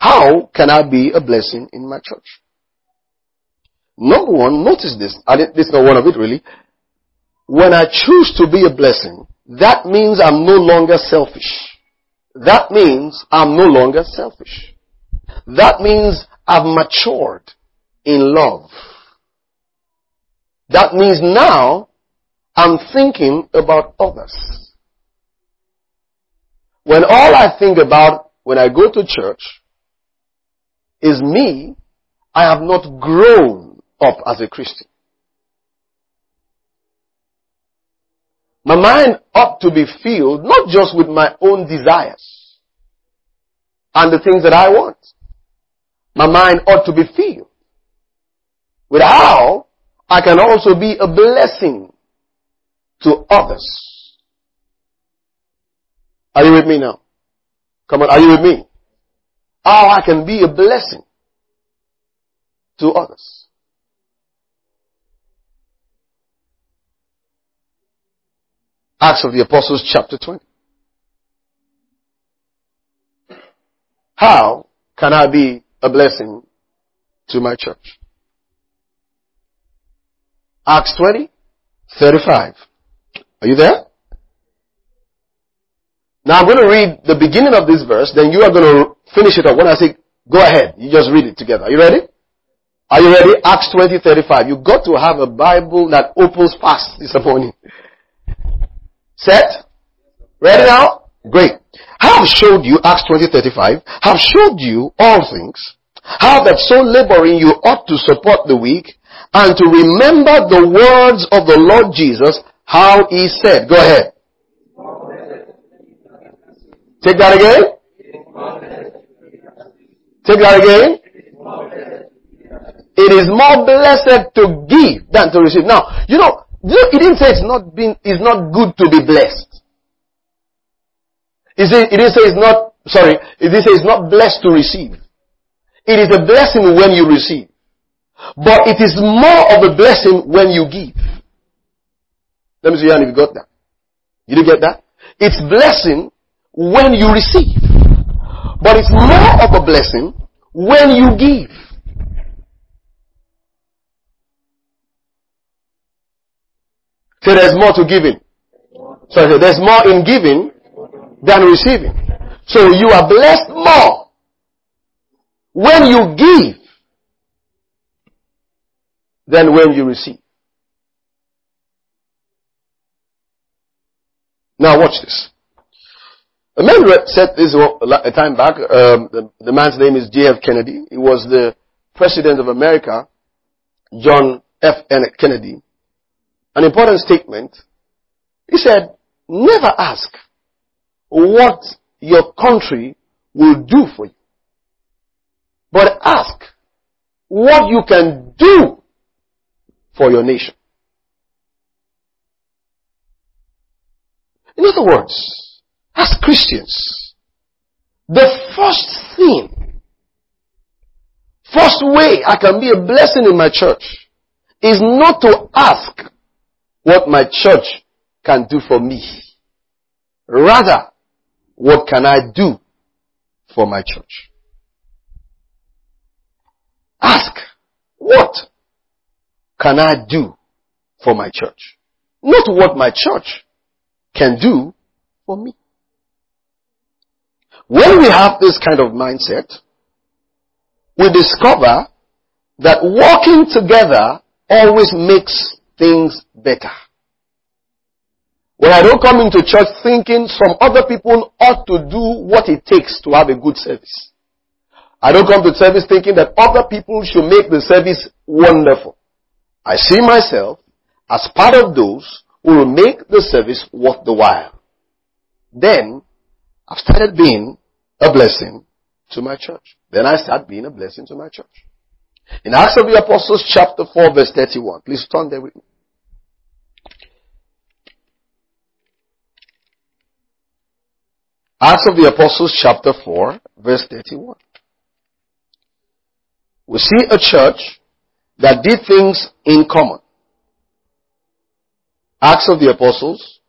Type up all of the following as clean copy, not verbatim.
How can I be a blessing in my church? Number one, notice this. This is not one of it really. When I choose to be a blessing, that means I'm no longer selfish. That means I'm no longer selfish. That means I've matured in love. That means now I'm thinking about others. When all I think about when I go to church is me, I have not grown up as a Christian. My mind ought to be filled not just with my own desires and the things that I want. My mind ought to be filled with how I can also be a blessing to others. Are you with me now? Come on, are you with me? How I can be a blessing to others. Acts of the Apostles chapter 20. How can I be a blessing to my church? Acts 20, 35. Are you there? Now I'm going to read the beginning of this verse, then you are going to finish it up. When I say, go ahead, you just read it together. Are you ready? Are you ready? Acts 20, 35. You've got to have a Bible that opens fast this morning. Set? Ready now? Great. I have showed you, Acts 20:35, have showed you all things, how that so laboring you ought to support the weak, and to remember the words of the Lord Jesus, how he said. Go ahead. Take that again. Take that again. It is more blessed to give than to receive. Now, you know, he didn't say it's not good to be blessed. He didn't say it's not blessed to receive. It is a blessing when you receive. But it is more of a blessing when you give. Let me see if you got that. You didn't get that? It's blessing when you receive. But it's more of a blessing when you give. So there's more to giving. So there's more in giving than receiving. So you are blessed more when you give than when you receive. Now watch this. A man said this a time back. The man's name is J.F. Kennedy. He was the president of America, John F. Kennedy. An important statement. He said, never ask what your country will do for you, but ask what you can do for your nation. In other words, as Christians, the first way I can be a blessing in my church is not to ask what my church can do for me. Rather, what can I do for my church? Ask, what can I do for my church? Not what my church can do for me. When we have this kind of mindset, we discover that working together always makes things better. When I don't come into church thinking some other people ought to do what it takes to have a good service. I don't come to service thinking that other people should make the service wonderful. I see myself as part of those who will make the service worth the while. Then, I've started being a blessing to my church. Then I start being a blessing to my church. In Acts of the Apostles chapter 4 verse 31. Please turn there with me. Acts of the Apostles chapter 4 verse 31. We see a church that did things in common. Acts of the Apostles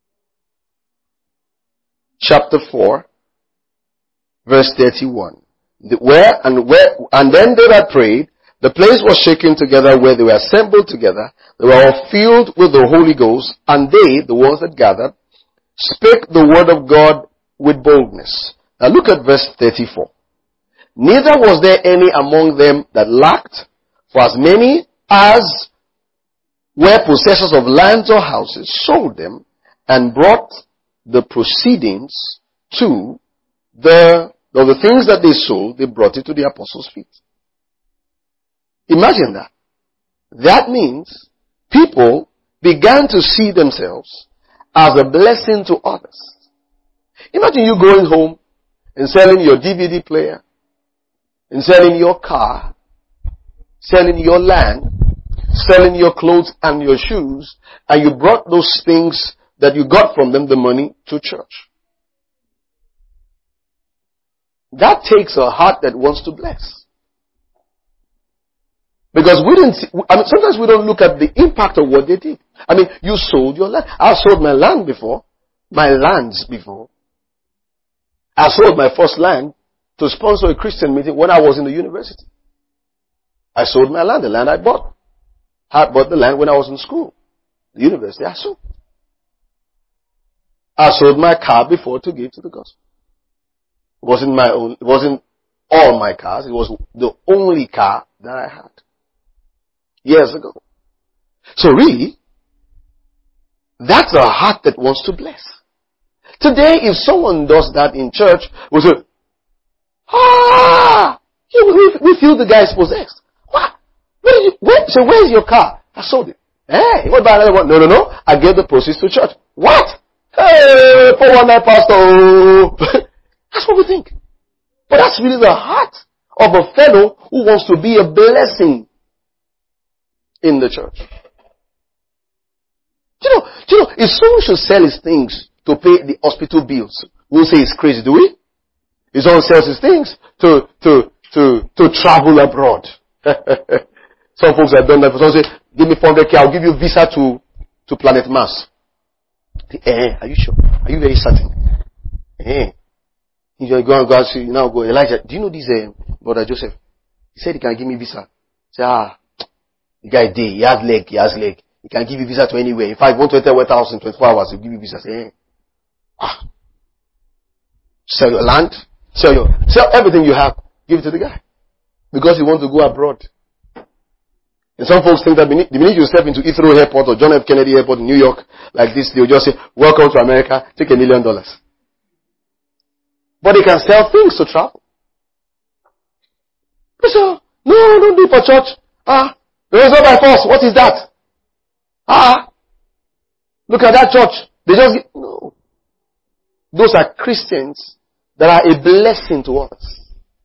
chapter 4 verse 31. And then they that prayed, the place was shaken together where they were assembled together. They were all filled with the Holy Ghost, and they, the ones that gathered, spake the word of God with boldness. Now look at verse 34. Neither was there any among them that lacked, for as many as were possessors of lands or houses sold them and brought the proceedings to the things that they sold, they brought it to the apostles' feet. Imagine that. That means people began to see themselves as a blessing to others. Imagine you going home and selling your DVD player, and selling your car, selling your land, selling your clothes and your shoes, and you brought those things that you got from them, the money, to church. That takes a heart that wants to bless. Because sometimes we don't look at the impact of what they did. You sold your land. I sold my land before. My lands before. I sold my first land to sponsor a Christian meeting when I was in the university. I sold my land, the land I bought. I bought the land when I was in school. The university I sold. I sold my car before to give to the gospel. It wasn't my own, it wasn't all my cars, it was the only car that I had. Years ago. So really, that's a heart that wants to bless. Today, if someone does that in church, we say, we feel the guy is possessed. What? So where's your car? I sold it. Hey, what about another one? No. I gave the proceeds to church. What? Hey, 419 pastor. That's what we think. But that's really the heart of a fellow who wants to be a blessing in the church. Do you know, if someone should sell his things to pay the hospital bills, we'll say it's crazy, do we? If someone sells his things to travel abroad. Some folks have done that. Someone say, give me 400K, I'll give you visa to planet Mars. Are you sure? Are you very certain? You go and go, you now go, Elijah, do you know this brother Joseph? He said he can give me visa. Say, the guy he has leg. He can give you visa to anywhere. In fact, 120 house in 24 hours, he'll give you visa. Say, sell your land, sell everything you have, give it to the guy. Because you want to go abroad. And some folks think that the minute you step into Heathrow Airport or John F. Kennedy Airport in New York, like this, they'll just say, welcome to America, take $1 million. But they can sell things to travel. So, no, don't do it for church. There is not by force. What is that? Look at that church. They just no. Those are Christians that are a blessing to others.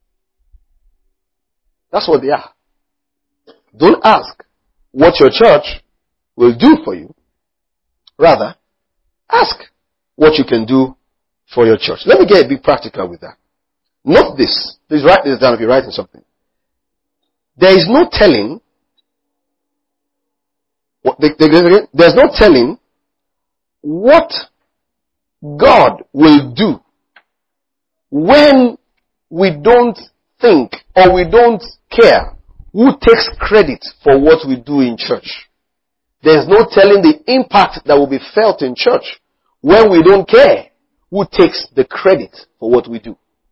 That's what they are. Don't ask what your church will do for you. Rather, ask what you can do for your church. Let me get a bit practical with that. Note this. Please write this down if you're writing something. There is no telling there's no telling what God will do when we don't think or we don't care who takes credit for what we do in church. There's no telling the impact that will be felt in church when we don't care who takes the credit for what we do.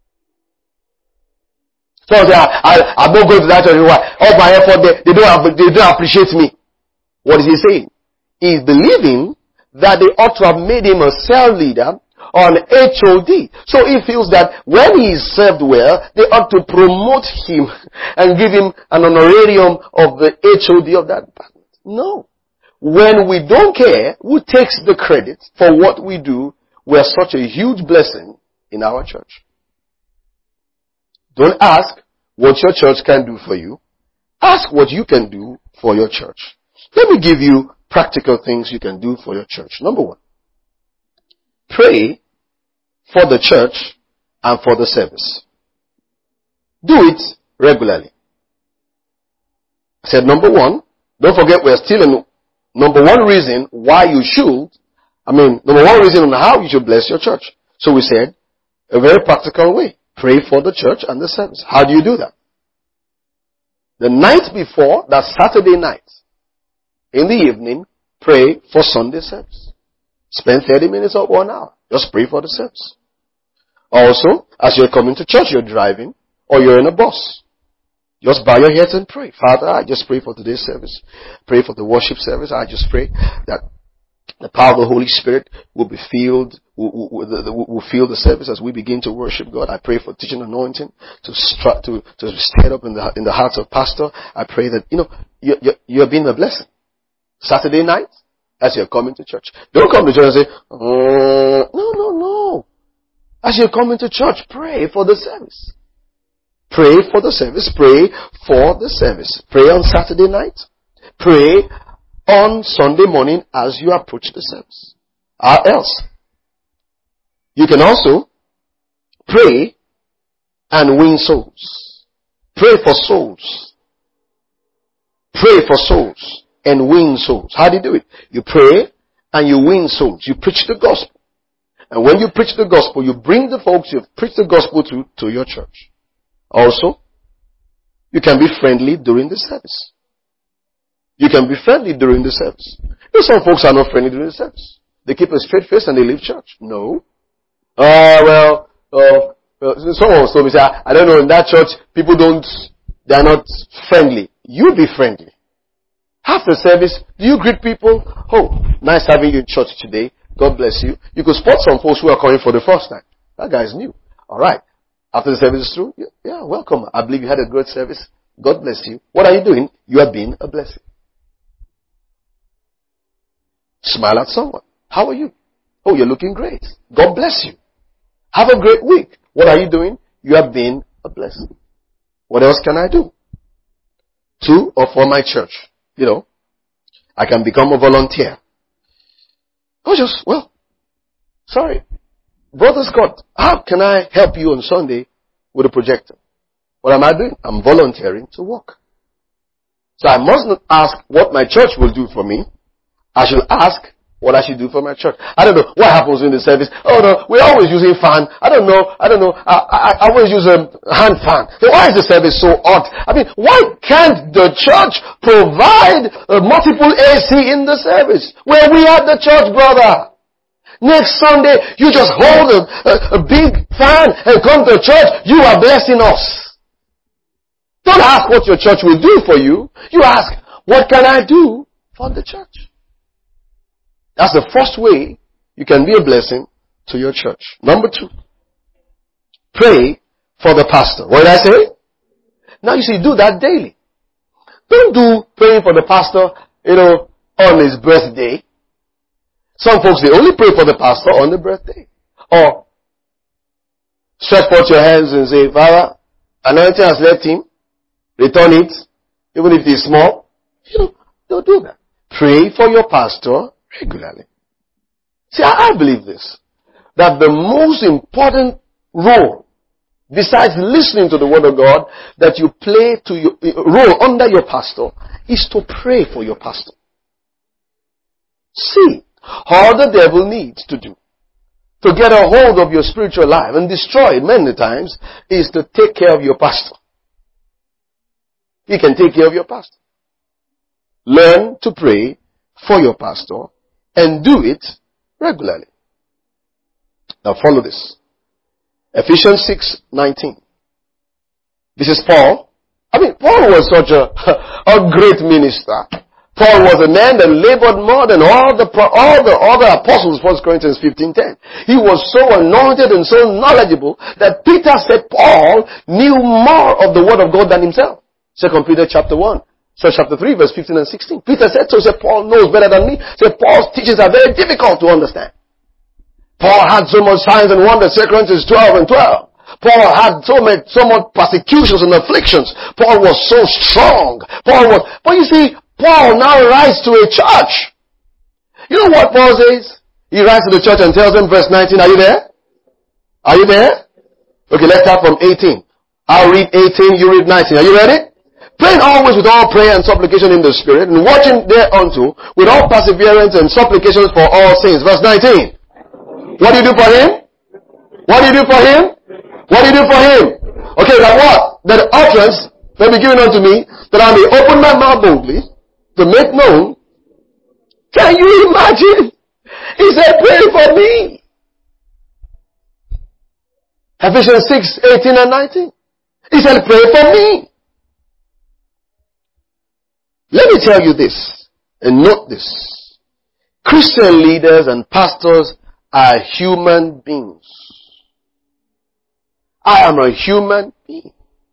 So I'm not going to that church. All my effort, they don't appreciate me. What is he saying? He's believing that they ought to have made him a cell leader or an HOD. So he feels that when he is served well, they ought to promote him and give him an honorarium of the HOD of that department. No. When we don't care who takes the credit for what we do, we are such a huge blessing in our church. Don't ask what your church can do for you. Ask what you can do for your church. Let me give you practical things you can do for your church. Number one, pray for the church and for the service. Do it regularly. I said number one. Don't forget we're still in number one reason why you should. Number one reason on how you should bless your church. So we said a very practical way. Pray for the church and the service. How do you do that? The night before, that's Saturday night, in the evening, pray for Sunday service. Spend 30 minutes or 1 hour. Just pray for the service. Also, as you're coming to church, you're driving, or you're in a bus. Just bow your heads and pray. Father, I just pray for today's service. Pray for the worship service. I just pray that the power of the Holy Spirit will be filled, will fill the service as we begin to worship God. I pray for teaching anointing to stir up in the hearts of pastor. I pray that, you're being a blessing. Saturday night, as you're coming to church. Don't come to church and say, no. As you're coming to church, pray for the service. Pray for the service. Pray for the service. Pray on Saturday night. Pray on Sunday morning as you approach the service. Or else, you can also pray and win souls. Pray for souls. Pray for souls and win souls. How do you do it? You pray and you win souls. You preach the gospel. And when you preach the gospel, you bring the folks you've preached the gospel to your church. Also, you can be friendly during the service. You can be friendly during the service. Some folks are not friendly during the service. They keep a straight face and they leave church. No. Someone told me, I don't know, in that church, they're not friendly. You be friendly. After service, do you greet people? Oh, nice having you in church today. God bless you. You could spot some folks who are coming for the first time. That guy is new. Alright. After the service is through, yeah, welcome. I believe you had a great service. God bless you. What are you doing? You are being a blessing. Smile at someone. How are you? Oh, you're looking great. God bless you. Have a great week. What are you doing? You are being a blessing. What else can I do? To or for my church. I can become a volunteer. Sorry. Brother Scott, how can I help you on Sunday with a projector? What am I doing? I'm volunteering to work. So I must not ask what my church will do for me. I should ask what I should do for my church. I don't know what happens in the service. Oh no, we're always using fan. I don't know. I always use a hand fan. So why is the service so hot? Why can't the church provide multiple AC in the service? Where we at the church, brother. Next Sunday, you just hold a big fan and come to church. You are blessing us. Don't ask what your church will do for you. You ask, what can I do for the church? That's the first way you can be a blessing to your church. Number 2, pray for the pastor. What did I say? Now you see, do that daily. Don't do praying for the pastor, on his birthday. Some folks, they only pray for the pastor on the birthday. Or stretch forth your hands and say, Father, anointing has left him. Return it, even if it is small. Don't do that. Pray for your pastor regularly. See, I believe this. That the most important role, besides listening to the word of God, that you play to your role under your pastor, is to pray for your pastor. See, all the devil needs to do to get a hold of your spiritual life and destroy it many times is to take care of your pastor. He can take care of your pastor. Learn to pray for your pastor and do it regularly. Now follow this. Ephesians 6:19. This is Paul. Paul was such a great minister. Paul was a man that labored more than all the other apostles, 1 Corinthians 15:10. He was so anointed and so knowledgeable that Peter said Paul knew more of the word of God than himself. 2 Peter chapter 1. So chapter 3 verse 15 and 16. Peter said so. Said Paul knows better than me. Said Paul's teachings are very difficult to understand. Paul had so much signs and wonders. 2 Corinthians 12 and 12. Paul had so much persecutions and afflictions. Paul was so strong. But you see, Paul now writes to a church. You know what Paul says? He writes to the church and tells them, verse 19, are you there? Are you there? Okay, let's start from 18. I'll read 18, you read 19. Are you ready? Praying always with all prayer and supplication in the Spirit, and watching thereunto with all perseverance and supplications for all saints. Verse 19. What do you do for him? What do you do for him? What did you do for him? Okay, that what? That utterance may be given unto me, that I may open my mouth boldly to make known. Can you imagine? He said, pray for me. Ephesians 6:18 and 19. He said, pray for me. Let me tell you this, and note this. Christian leaders and pastors are human beings. I am a human being.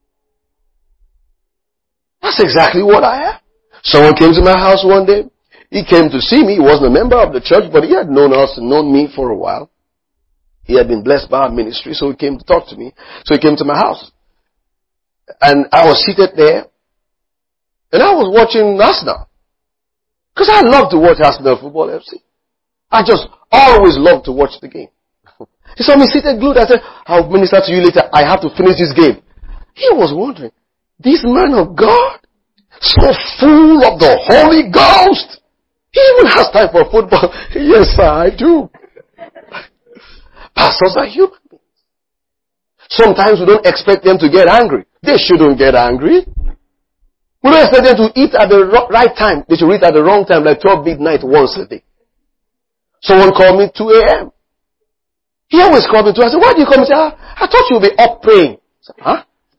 That's exactly what I am. Someone came to my house one day. He came to see me. He wasn't a member of the church, but he had known us and known me for a while. He had been blessed by our ministry, so he came to talk to me. So he came to my house. And I was seated there. And I was watching Arsenal. Because I love to watch Arsenal Football FC. I just always love to watch the game. He saw me seated glued. I said, I'll minister to you later. I have to finish this game. He was wondering, this man of God, so full of the Holy Ghost, he even has time for football. Yes, sir, I do. Pastors are human beings. Sometimes we don't expect them to get angry. They shouldn't get angry. We don't expect them to eat at the right time. They should eat at the wrong time, like 12 midnight once a day. Someone called me 2 a.m. He always called me 2. I said, why do you call me? He said, I thought you would be up praying. I said, huh?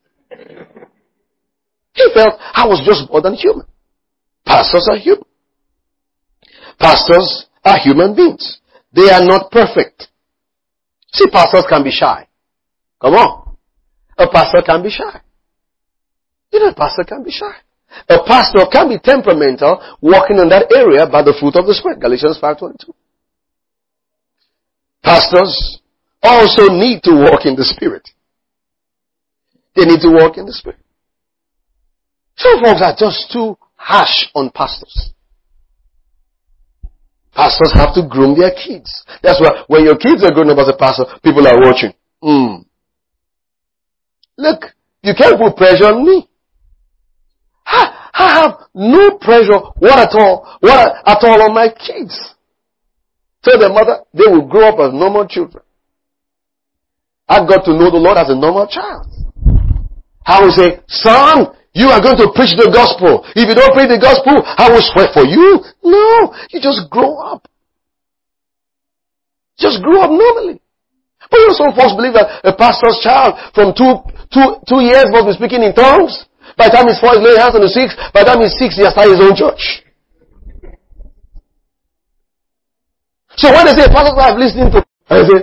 He felt I was just more than human. Pastors are human. Pastors are human beings. They are not perfect. See, pastors can be shy. Come on. A pastor can be shy. You know, a pastor can be shy. A pastor can be temperamental, walking in that area by the fruit of the Spirit. Galatians 5:22. Pastors also need to walk in the Spirit. They need to walk in the Spirit. Some folks are just too harsh on pastors. Pastors have to groom their kids. That's why when your kids are grown up as a pastor, people are watching. Look, you can't put pressure on me. I have no pressure at all on my kids. Tell their mother, they will grow up as normal children. I got to know the Lord as a normal child. I will say, son, you are going to preach the gospel. If you don't preach the gospel, I will swear for you. No, you just grow up. Just grow up normally. But you know, some folks believe that a pastor's child from two years must be speaking in tongues. By the time he's 4, he's laying hands on the 6. By the time he's 6, he has started his own church. So when they say pastor's wife listening to, I say,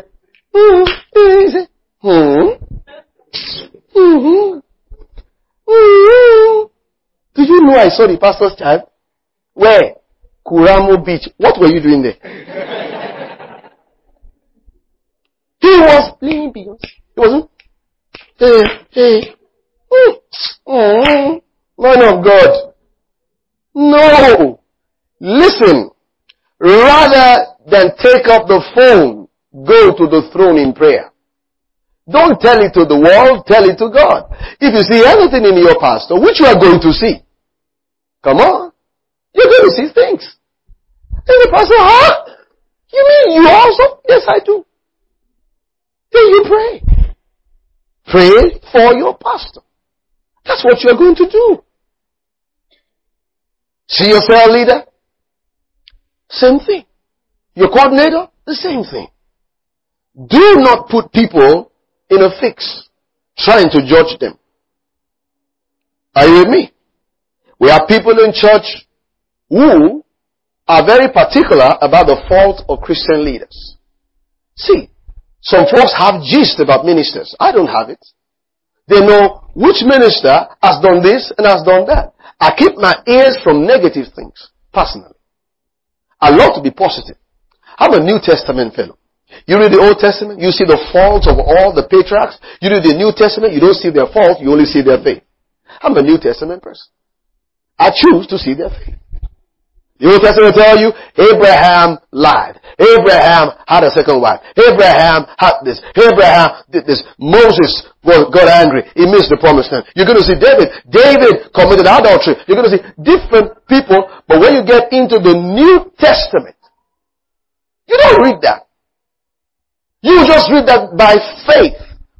Did you know I saw the pastor's child? Where? Kuramo Beach. What were you doing there? He was playing Beyonce. He wasn't. Man of God. No. Listen. Rather than take up the phone, go to the throne in prayer. Don't tell it to the world, tell it to God. If you see anything in your pastor, which you are going to see, come on, you're going to see things. And the pastor, huh? You mean you also? Yes, I do. Then you pray. Pray for your pastor. That's what you're going to do. See your cell leader? Same thing. Your coordinator? The same thing. Do not put people in a fix, trying to judge them. Are you with me? We have people in church who are very particular about the fault of Christian leaders. See, some folks have gist about ministers. I don't have it. They know which minister has done this and has done that. I keep my ears from negative things, personally. I love to be positive. I'm a New Testament fellow. You read the Old Testament, you see the faults of all the patriarchs. You read the New Testament, you don't see their faults, you only see their faith. I'm a New Testament person. I choose to see their faith. The Old Testament will tell you, Abraham lied. Abraham had a second wife. Abraham had this. Abraham did this. Moses got angry. He missed the promised land. You're going to see David. David committed adultery. You're going to see different people. But when you get into the New Testament, you don't read that. You just read that by faith.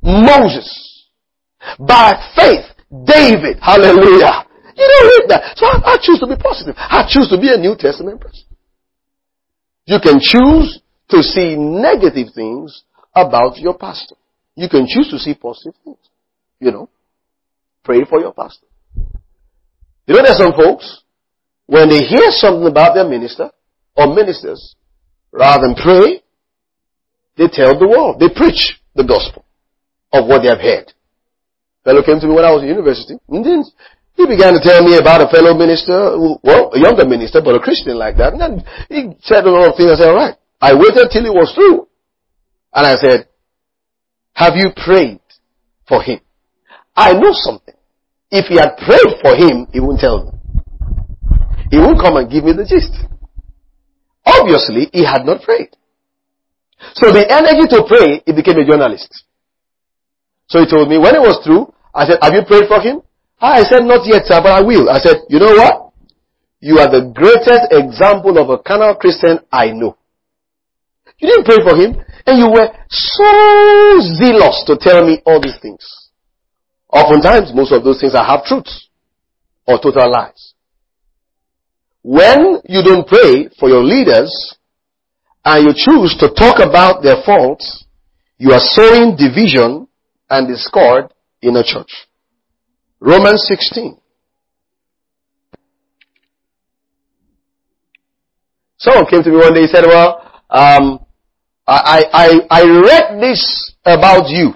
Moses. By faith, David. Hallelujah. You don't read that. So I choose to be positive. I choose to be a New Testament person. You can choose to see negative things about your pastor. You can choose to see positive things. Pray for your pastor. There's some folks, when they hear something about their minister or ministers, rather than pray, they tell the world. They preach the gospel of what they have heard. A fellow came to me when I was in university. And then he began to tell me about a fellow minister, a younger minister, but a Christian like that. And then he said a lot of things. I said, all right. I waited till he was through. And I said, have you prayed for him? I know something. If he had prayed for him, he wouldn't tell me. He wouldn't come and give me the gist. Obviously, he had not prayed. So the energy to pray, he became a journalist. So he told me, when it was through, I said, have you prayed for him? I said, not yet, sir, but I will. I said, you know what? You are the greatest example of a carnal Christian I know. You didn't pray for him, and you were so zealous to tell me all these things. Oftentimes, most of those things are half-truths or total lies. When you don't pray for your leaders, and you choose to talk about their faults, you are sowing division and discord in a church. Romans 16. Someone came to me one day, he said, well, I read this about you.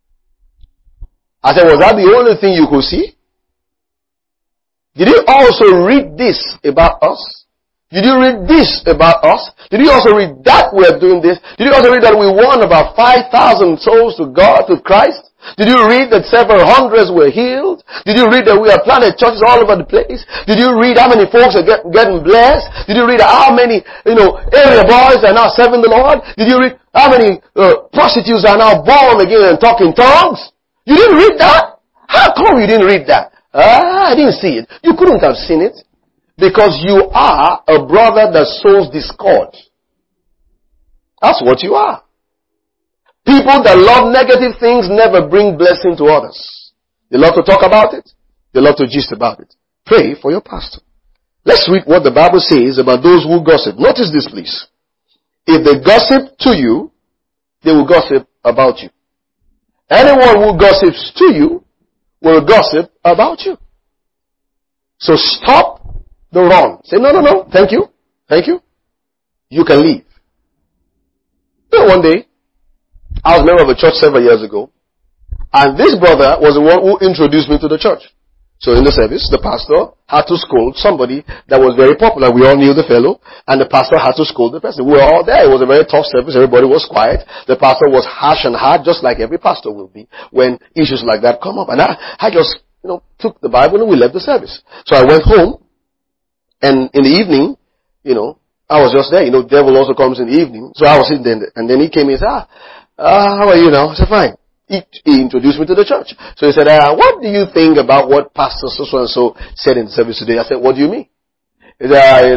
I said, was that the only thing you could see? Did you also read this about us? Did you read this about us? Did you also read that we're doing this? Did you also read that we won about 5,000 souls to God, to Christ? Did you read that several hundreds were healed? Did you read that we have planted churches all over the place? Did you read how many folks are getting blessed? Did you read how many, area boys are now serving the Lord? Did you read how many prostitutes are now born again and talking tongues? You didn't read that? How come you didn't read that? I didn't see it. You couldn't have seen it. Because you are a brother that sows discord. That's what you are. People that love negative things never bring blessing to others. They love to talk about it. They love to gist about it. Pray for your pastor. Let's read what the Bible says about those who gossip. Notice this, please. If they gossip to you, they will gossip about you. Anyone who gossips to you will gossip about you. So stop the wrong. Say, no, thank you. You can leave. One day, I was a member of a church several years ago, and this brother was the one who introduced me to the church. So in the service, the pastor had to scold somebody that was very popular. We all knew the fellow, and the pastor had to scold the person. We were all there. It was a very tough service. Everybody was quiet. The pastor was harsh and hard, just like every pastor will be when issues like that come up. And I just, took the Bible and we left the service. So I went home, and in the evening, I was just there. Devil also comes in the evening. So I was sitting there, and then he came in and said, how are you now? I said, fine. He introduced me to the church. So he said, what do you think about what Pastor so-and-so said in the service today? I said, what do you mean? He said, I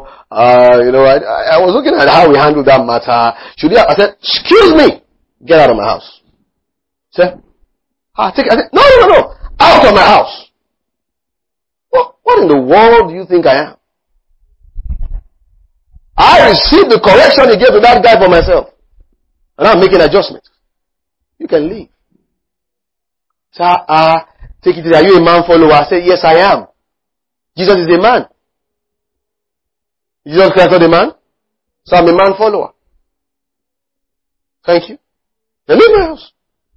was looking at how we handled that matter. I said, excuse me, get out of my house. He said, I said, no, out of my house. What in the world do you think I am? I received the correction he gave to that guy for myself. And I'm making adjustments. You can leave. So, take it. Are you a man follower? I say, yes, I am. Jesus is a man. Jesus Christ is not a man. So I'm a man follower. Thank you. Now leave my house.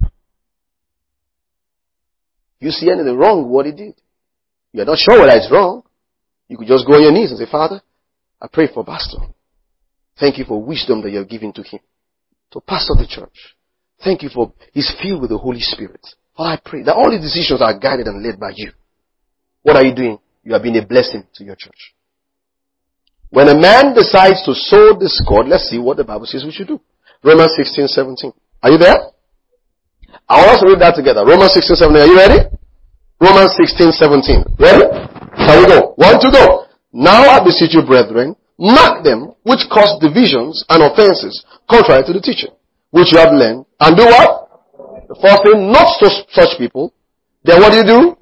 You see anything wrong with what he did? You're not sure whether it's wrong. You could just go on your knees and say, Father, I pray for Pastor. Thank you for wisdom that you have given to him to pastor the church. Thank you for he's filled with the Holy Spirit. Oh, I pray that all his decisions are guided and led by you. What are you doing? You are being a blessing to your church. When a man decides to sow discord, let's see what the Bible says we should do. Romans 16:17. Are you there? I want us to read that together. Romans 16:17. Are you ready? Romans 16:17. Ready? Shall we go? 1, 2, go. Now I beseech you, brethren, mark them which cause divisions and offenses contrary to the teaching, which you have learned, and do what? The first thing, not to such people. Then what do?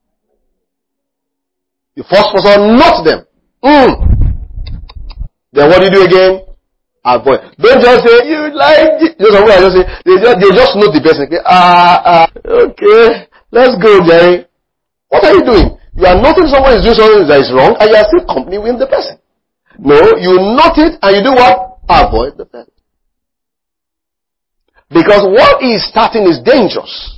You first person, not them. Then what do again? Avoid. Don't just say, you like it. They just know the best. Okay. Let's go, Jerry. What are you doing? You are noting someone is doing something that is wrong, and you are still company with the person. No, you note it, and you do what? Avoid the person. Because what he is starting is dangerous.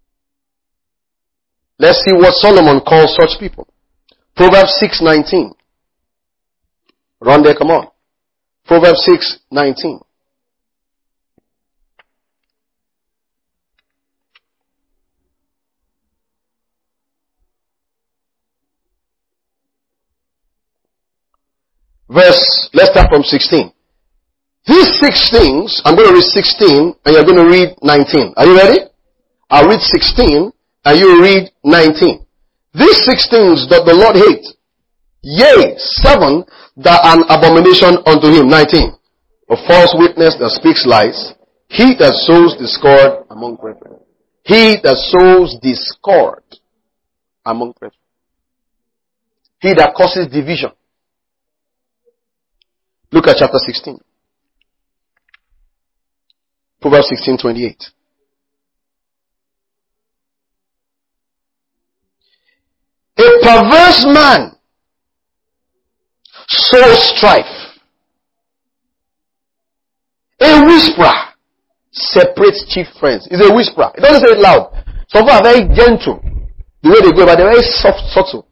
Let's see what Solomon calls such people. Proverbs 6:19. Run there, come on. Proverbs 6:19. Let's start from 16. These 6 things, I'm going to read 16 and you're going to read 19. Are you ready? I'll read 16 and you read 19. These 6 things that the Lord hates. Yea, 7 that are an abomination unto him. 19. A false witness that speaks lies. He that sows discord among brethren. He that sows discord among brethren. He that causes division. Look at chapter 16. Proverbs 16:28. A perverse man sows strife. A whisperer separates chief friends. It's a whisperer. It doesn't say it loud. Some people are very gentle. The way they go, but they're very soft, subtle.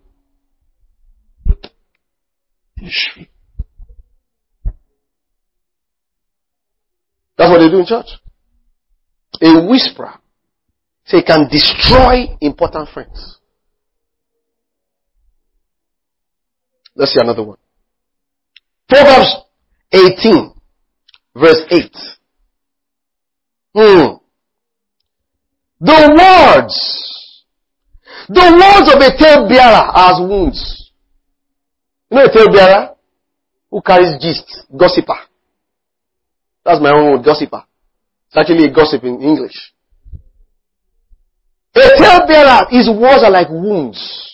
That's what they do in church. A whisperer. So he can destroy important friends. Let's see another one. Proverbs 18, verse 8. The words of a talebearer are as wounds. You know a talebearer? Who carries gist, gossiper. That's my own word, gossiper. It's actually a gossip in English. A talebearer, his words are like wounds.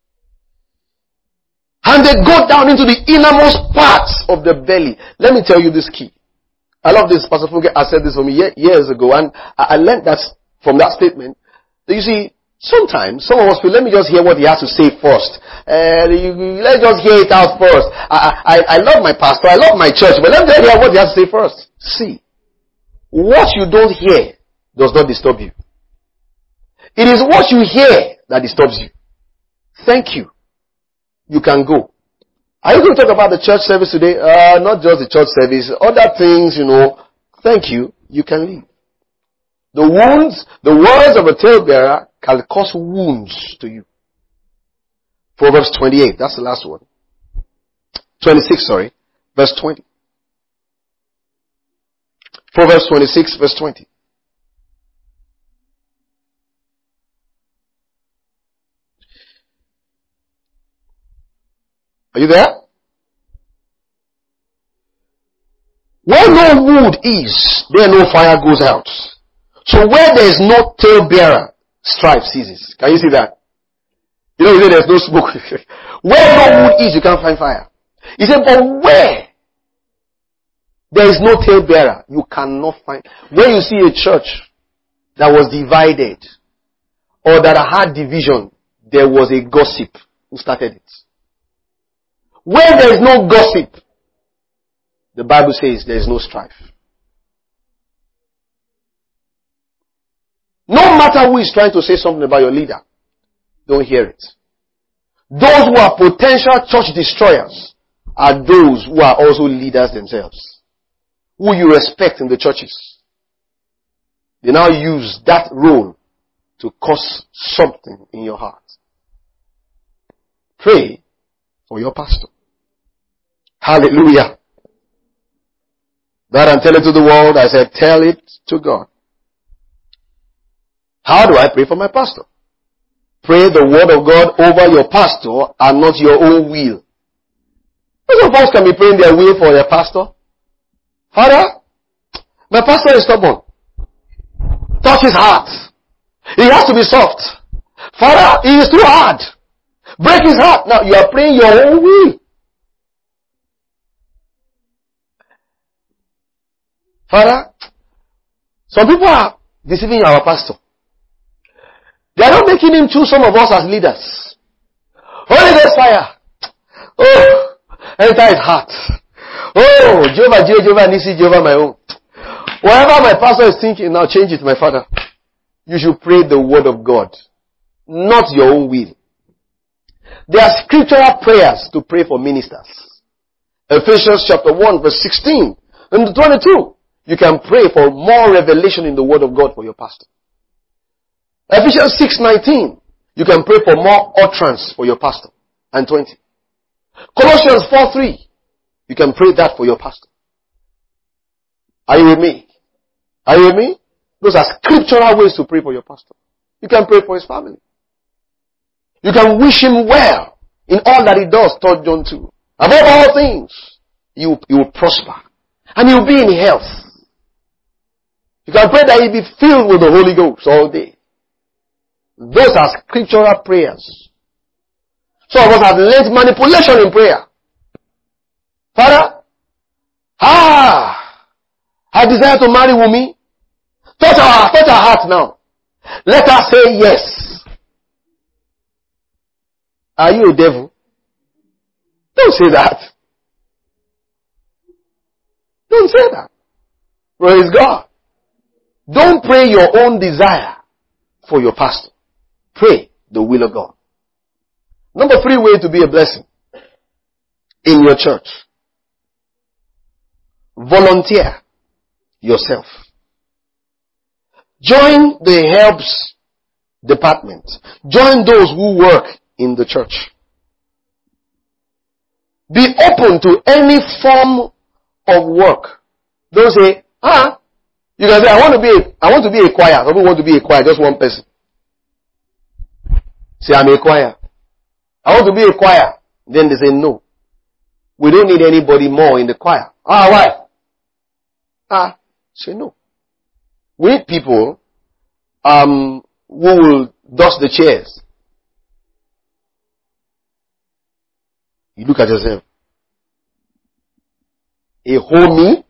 And they go down into the innermost parts of the belly. Let me tell you this key. I love this. Pastor Fuge has said this for me years ago, and I learned that from that statement. That you see, sometimes some of us feel, let me just hear what he has to say first. Let's just hear it out first. I love my pastor, I love my church, but let me just hear what he has to say first. See, what you don't hear does not disturb you. It is what you hear that disturbs you. Thank you. You can go. Are you going to talk about the church service today? Not just the church service. Other things, Thank you. You can leave. The words of a talebearer can cause wounds to you. Proverbs 28. That's the last one. 26, sorry. Verse 20. Proverbs 26, verse 20. Are you there? Where no wood is, there no fire goes out. So where there is no talebearer, strife ceases. Can you see that? You say there's no smoke. Where no wood is, you can't find fire. He said, but where there is no talebearer, you cannot find. When you see a church that was divided or that had division, there was a gossip who started it. Where there is no gossip, the Bible says there is no strife. No matter who is trying to say something about your leader, don't hear it. Those who are potential church destroyers are those who are also leaders themselves, who you respect in the churches. They now use that role to cause something in your heart. Pray for your pastor. Hallelujah. That I'm telling to the world, I said, tell it to God. How do I pray for my pastor? Pray the word of God over your pastor and not your own will. Some folks can be praying their will for their pastor. Father, my pastor is stubborn. Touch his heart. He has to be soft. Father, he is too hard. Break his heart. Now you are praying your own will. Father, some people are deceiving our pastor. They are not making him choose some of us as leaders. Holy Ghost fire. Oh, enter his heart. Oh, Jehovah, Jehovah, Nisi, Jehovah, my own. Whatever my pastor is thinking, now change it, my father. You should pray the word of God, not your own will. There are scriptural prayers to pray for ministers. Ephesians chapter 1 verse 16 and 22. You can pray for more revelation in the word of God for your pastor. Ephesians 6:19. You can pray for more utterance for your pastor. And 20. Colossians 4:3. You can pray that for your pastor. Are you with me? Are you with me? Those are scriptural ways to pray for your pastor. You can pray for his family. You can wish him well in all that he does, 3 John 2. Above all things, you will prosper. And you'll be in health. You can pray that he be filled with the Holy Ghost all day. Those are scriptural prayers. Some of us have learned manipulation in prayer. Father, I desire to marry Wumi. Touch her heart now. Let her say yes. Are you a devil? Don't say that. Don't say that. Praise God. Don't pray your own desire for your pastor. Pray the will of God. Number 3 way to be a blessing in your church. Volunteer yourself. Join the helps department. Join those who work in the church. Be open to any form of work. Don't say, you can say, I want to be a choir. Some people want to be a choir, just one person. Say, I'm a choir. I want to be a choir. Then they say, no. We don't need anybody more in the choir. Why? Say no. We need people who will dust the chairs. You look at yourself. A homie?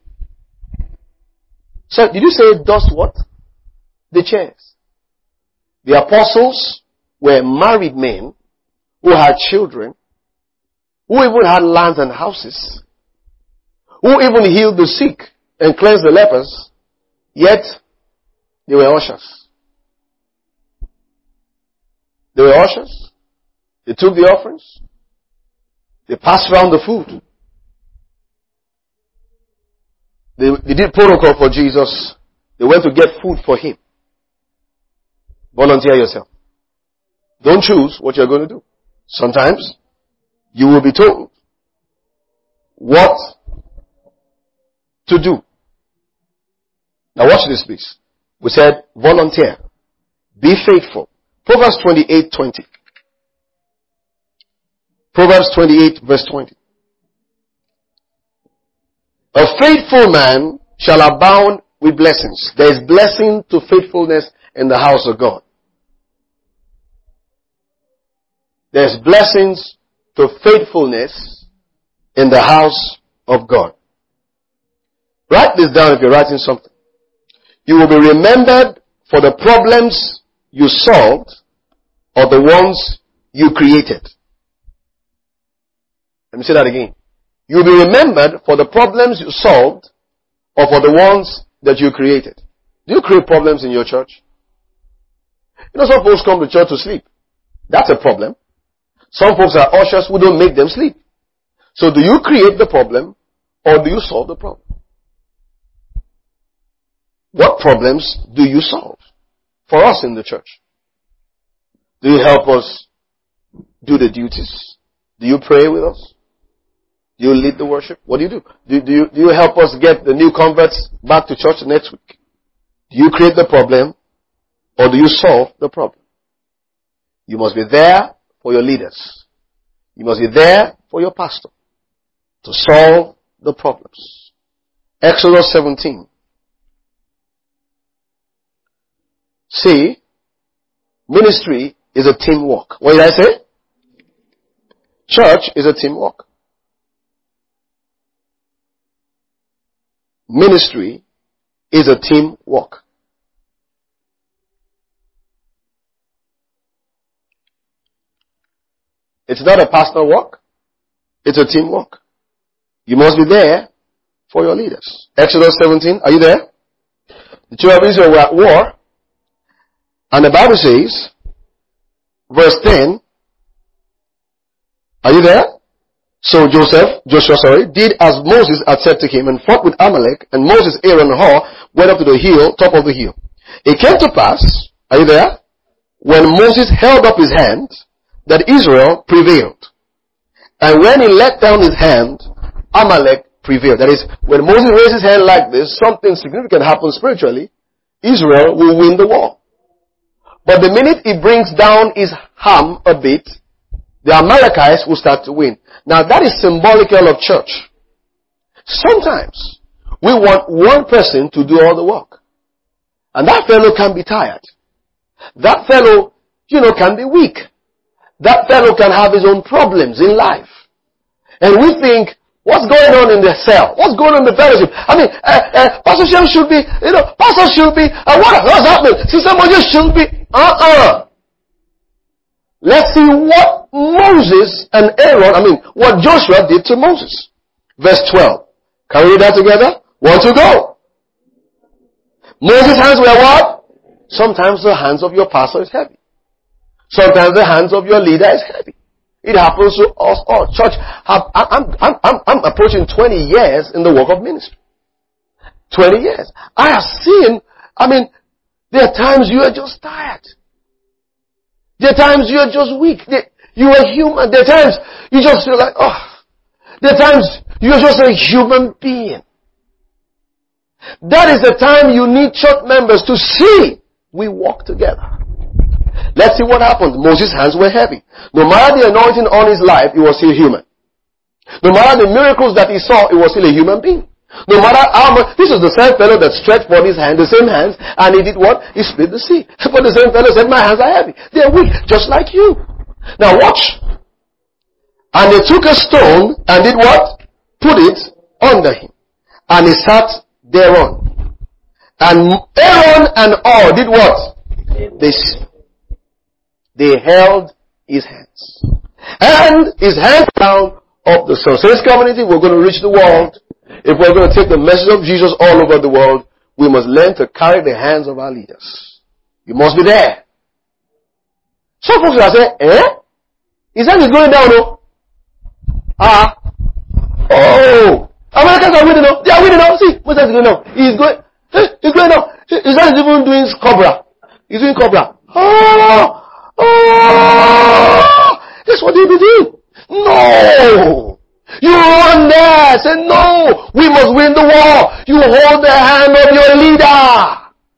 So, did you say dust what? The chairs. The apostles were married men who had children, who even had lands and houses, who even healed the sick and cleansed the lepers, yet they were ushers. They were ushers. They took the offerings. They passed around the food. They did protocol for Jesus. They went to get food for him. Volunteer yourself. Don't choose what you're going to do. Sometimes you will be told what to do. Now watch this please. We said volunteer. Be faithful. Proverbs 28:20. Proverbs 28 verse 20. A faithful man shall abound with blessings. There is blessing to faithfulness in the house of God. There's blessings to faithfulness in the house of God. Write this down if you're writing something. You will be remembered for the problems you solved or the ones you created. Let me say that again. You will be remembered for the problems you solved or for the ones that you created. Do you create problems in your church? You know, some folks come to church to sleep. That's a problem. Some folks are ushers who don't make them sleep. So do you create the problem or do you solve the problem? What problems do you solve for us in the church? Do you help us do the duties? Do you pray with us? Do you lead the worship? What do you do? Do you help us get the new converts back to church next week? Do you create the problem or do you solve the problem? You must be there for your leaders. You must be there for your pastor to solve the problems. Exodus 17. See, ministry is a teamwork. What did I say? Church is a teamwork. Ministry is a teamwork. It's not a personal work. It's a teamwork. You must be there for your leaders. Exodus 17, are you there? The children of Israel were at war. And the Bible says, verse 10, are you there? So Joshua did as Moses had said to him and fought with Amalek, and Moses, Aaron, and Hur went up to the hill, top of the hill. It came to pass, are you there? When Moses held up his hand, that Israel prevailed. And when he let down his hand, Amalek prevailed. That is, when Moses raised his hand like this, something significant happens spiritually. Israel will win the war. But the minute he brings down his arm a bit, the Amalekites will start to win. Now that is symbolical of church. Sometimes we want one person to do all the work. And that fellow can be tired. That fellow, can be weak. That fellow can have his own problems in life. And we think, what's going on in the cell? What's going on in the fellowship? I mean, Pastor Shem should be, Pastor should be, what's happening? Sister Moses should be, Let's see what Moses and Aaron, what Joshua did to Moses. Verse 12. Can we read that together? 1, 2, go. Moses' hands were what? Sometimes the hands of your pastor is heavy. Sometimes the hands of your leader is heavy. It happens to us all. Church, I'm approaching 20 years in the work of ministry. 20 years. I have seen, there are times you are just tired. There are times you are just weak. You are human. There are times you just feel like, There are times you are just a human being. That is the time you need church members to see we walk together. Let's see what happened. Moses' hands were heavy. No matter the anointing on his life, he was still human. No matter the miracles that he saw, he was still a human being. No matter how much, this is the same fellow that stretched forth his hand, the same hands, and he did what? He split the sea. But the same fellow said, my hands are heavy. They are weak, just like you. Now watch. And they took a stone and did what? Put it under him. And he sat thereon. And Aaron and all did what? They held his hands. And his hands down of the sun. So this community, we're going to reach the world. If we're going to take the message of Jesus all over the world, we must learn to carry the hands of our leaders. You must be there. Some folks will say, his hand is going down, no? Americans are winning now. They are winning now. See, what's that going now? He's going now. His hand is even doing cobra. He's doing cobra. That's what they be doing. No! You run there. Say, no! We must win the war. You hold the hand of your leader.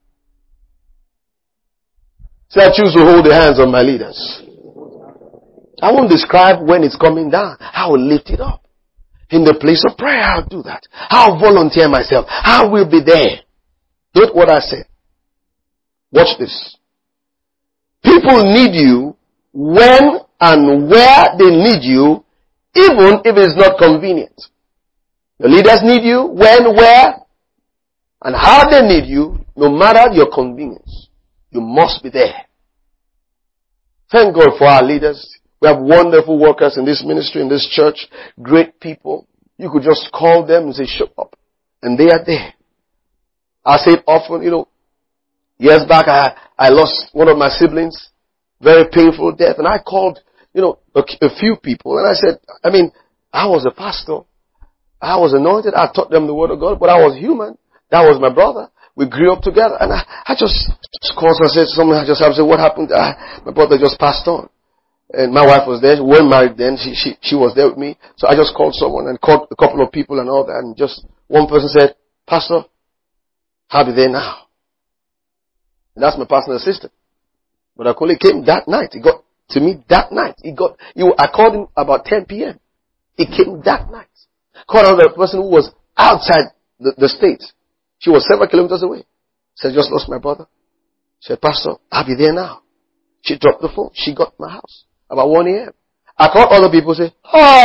Say, I choose to hold the hands of my leaders. I won't describe when it's coming down. I will lift it up. In the place of prayer, I'll do that. I'll volunteer myself. I will be there. Note what I said. Watch this. People need you when and where they need you, even if it's not convenient. Your leaders need you when, where, and how they need you, no matter your convenience. You must be there. Thank God for our leaders. We have wonderful workers in this ministry, in this church. Great people. You could just call them and say, show up. And they are there. I say it often, years back I lost one of my siblings. Very painful death. And I called, a few people. And I said, I was a pastor. I was anointed. I taught them the word of God. But I was human. That was my brother. We grew up together. And I just called and said something. I said, what happened? My brother just passed on. And my wife was there. We weren't married then. She was there with me. So I just called someone and called a couple of people and all that. And just one person said, Pastor, I'll be there now. And that's my personal assistant. But I only came that night. He got to me that night. I called him about 10 p.m. He came that night. Called another person who was outside the state. She was several kilometers away. Said, just lost my brother. Said, Pastor, I'll be there now. She dropped the phone. She got to my house about 1 a.m. I called other people, say,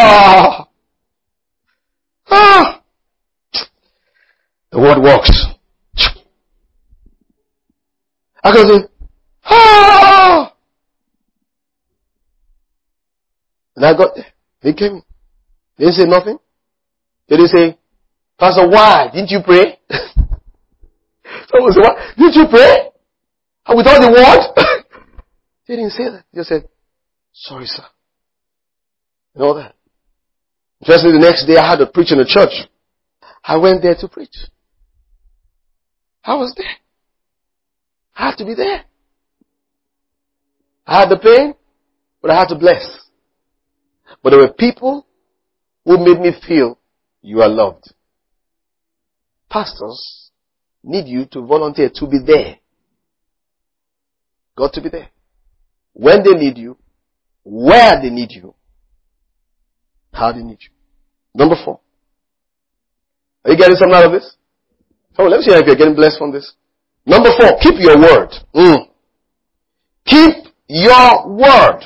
the word works. I go say, and I got there. They came in. They didn't say nothing. They didn't say, Pastor, why? Didn't you pray? Someone said, what? Didn't you pray? And with all the word? They didn't say that. They just said, sorry, sir. And all that. Interestingly, the next day I had to preach in a church. I went there to preach. I was there. I had to be there. I had the pain, but I had to bless. But there were people who made me feel you are loved. Pastors need you to volunteer to be there. Got to be there. When they need you, where they need you, how they need you. Number 4. Are you getting something out of this? So let me see if you're getting blessed from this. Number 4, keep your word. Keep your word.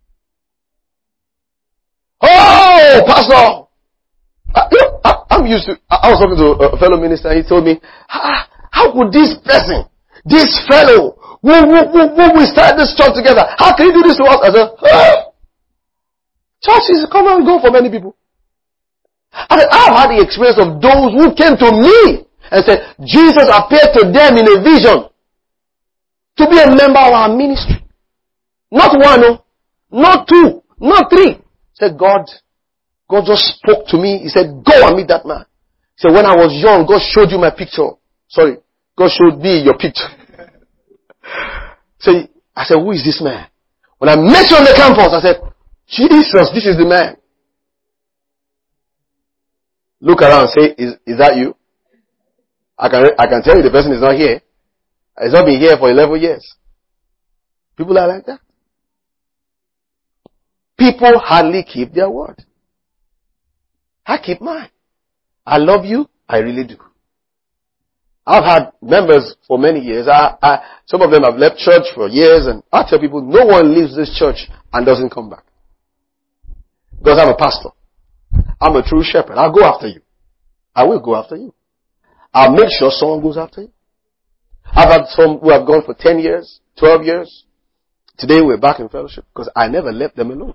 Oh, Pastor! I'm used to, I was talking to a fellow minister, he told me, how could this person, this fellow, who we started this church together, how can he do this to us? I said, churches come and go for many people. I've had the experience of those who came to me and said, Jesus appeared to them in a vision to be a member of our ministry. Not 1, not 2, not 3. Said God just spoke to me. He said, go and meet that man. He said, when I was young, God showed you my picture. Sorry, God showed me your picture. So I said, who is this man? When I met you on the campus, I said, Jesus, this is the man. Look around and say, is that you? I can tell you the person is not here. He's not been here for 11 years. People are like that. People hardly keep their word. I keep mine. I love you. I really do. I've had members for many years. Some of them have left church for years, and I tell people, no one leaves this church and doesn't come back. Because I'm a pastor. I'm a true shepherd. I'll go after you. I will go after you. I'll make sure someone goes after you. I've had some who have gone for 10 years, 12 years. Today we're back in fellowship because I never left them alone.